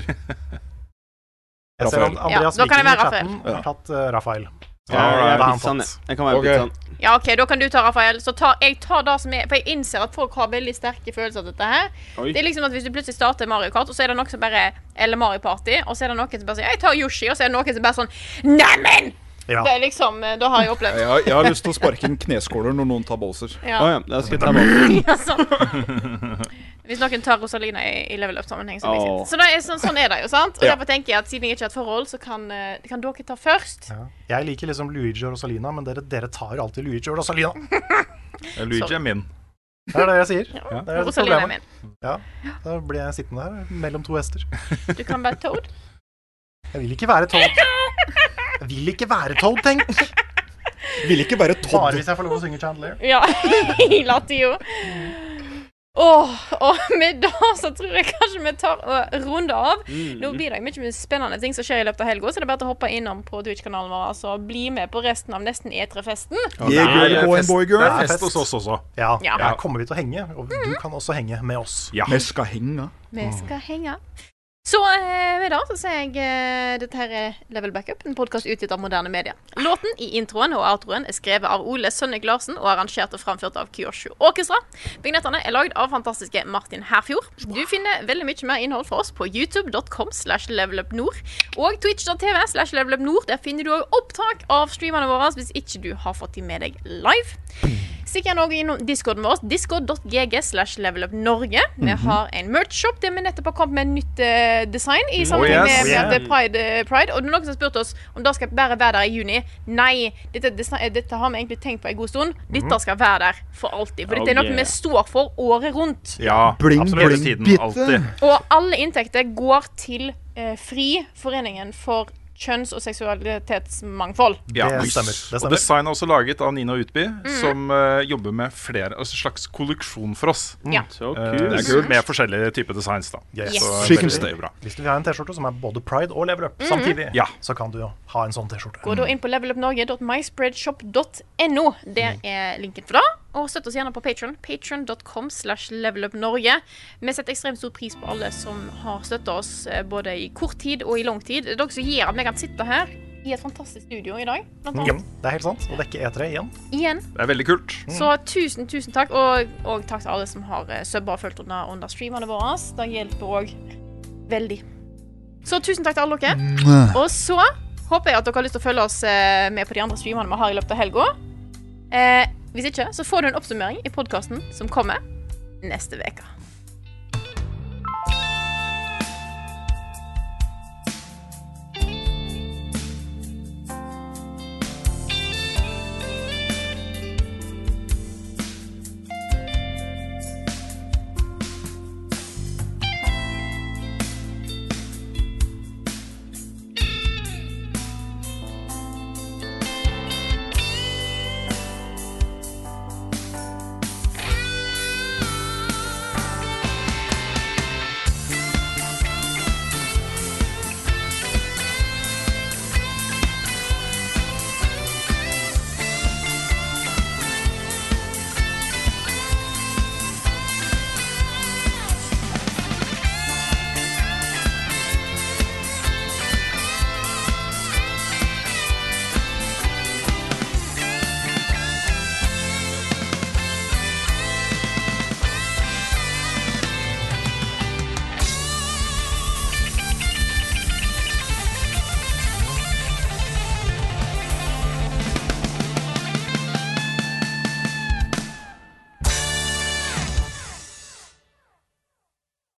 Jeg ser Rafael. Andreas Ja, da kan jeg Viking i være chatten har tatt Rafael. Ja, jeg er Da er han pizzaen, tatt. jeg kan være Ok. pizzaen. Ja, ok, da kan du ta Rafael. Så jeg tar det som er. For jeg innser at folk har veldig sterke følelser til dette her. Oi. Det er liksom at hvis du plutselig starter Mario Kart, og så er det noen som bare Eller Mario Party, og så er det noen som bare sier 'jeg tar Yoshi', og så er det noen som bare sånn 'neimen'! Ja. Det er liksom Da har jeg opplevd. Jeg har lyst til å sparke en kneskåler når noen tar Bowser. Ja. Å ja, da skal jeg ta bak. Ja, sånn. Hvis noen tar Rosalina i level up-sammenheng, så blir det Åh. Så det er, sånn er det jo, sant? Og Ja. derfor tenker jeg at siden jeg ikke har et forhold, så kan dere ta først. Ja. Jeg liker liksom Luigi og Rosalina, men dere tar jo alltid Luigi og Rosalina. Luigi er min. Det er det jeg sier. Ja. Det er Rosalina er problemet. min. Ja. Da blir jeg sittende her mellom to hester. Du kan være Toad. Jeg vil ikke være Toad. Jeg vil ikke være Toad, tenk! Vil ikke være Bare Todd. hvis jeg får lov å synge Chandler. Ja, hele tida. Og med det så tror jeg kanskje vi tar og runder av. Nå blir det mye spennende ting som skjer i løpet av helga, så det er bare til å hoppe innom på Twitch-kanalen vår og bli med på resten av Nesten E3-festen. Yeah, girl, boy and boy, Det girl. er fest hos oss også. Ja, Ja. her kommer vi til å henge, og du kan også henge med oss. Ja. Vi skal henge. Vi skal henge. Så med det så sier jeg dette her er Level Backup, en podcast utgitt av moderne media. Låten i introen og outroen er skrevet av Ole Sønnek Larsen og arrangert og framført av Kyoshu Orkestra. Vignettene er lagd av fantastiske Martin Herfjord. Du finner veldig mye mer innhold for oss på youtube.com/levelupnord og twitch.tv/levelupnord. Der finner du også opptak av streamene våre hvis ikke du har fått de med deg live. Stikk gjerne også innom Discorden vår, discord.gg/levelupnorge. Vi har en merch-shop der vi nettopp har kommet med en nytt design i sammenheng yes. med Pride. Og det er noen som har spurt oss om det skal bare være der i juni. Nei, dette har vi egentlig tenkt på en god stund. Dette skal være der for alltid. For dette er noe vi står for året rundt. Ja, Bling, absolutt. Hele bling, tiden, bitte. alltid. Og alle inntekter går til FRI, Foreningen for kjønns- og seksualitetsmangfold. Ja, Det stemmer, det Og stemmer. design er også laget av Nina Utby, som jobber med flere, altså en slags kolleksjon for oss. Ja. Så Eh, kult. med forskjellige typer designs, da. Yes. Yes. She can veldig stay. bra. Hvis du vil ha en T-skjorte som er både Pride og Level Up samtidig, Ja. så kan du jo ha en sånn T-skjorte. Gå da inn på levelupnorge.myspreadshop.no. Der er linken for det. Og støtt oss gjerne på Patreon. Patreon.com/levelupnorge. Vi setter ekstremt stor pris på alle som har støttet oss både i kort tid og i lang tid. Det er dere som gjør at vi kan sitte her i et fantastisk studio i dag. Blant Ja, annet. det er helt sant. Å dekke E3 igjen. Igjen. Det er veldig kult. Så tusen takk. Og takk til alle som har subba og fulgt under streamene våre. Det hjelper òg veldig. Så tusen takk til alle dere. Og så håper jeg at dere har lyst til å følge oss med på de andre streamene vi har i løpet av helga. Hvis ikke, så får du en oppsummering i podkasten som kommer neste uke.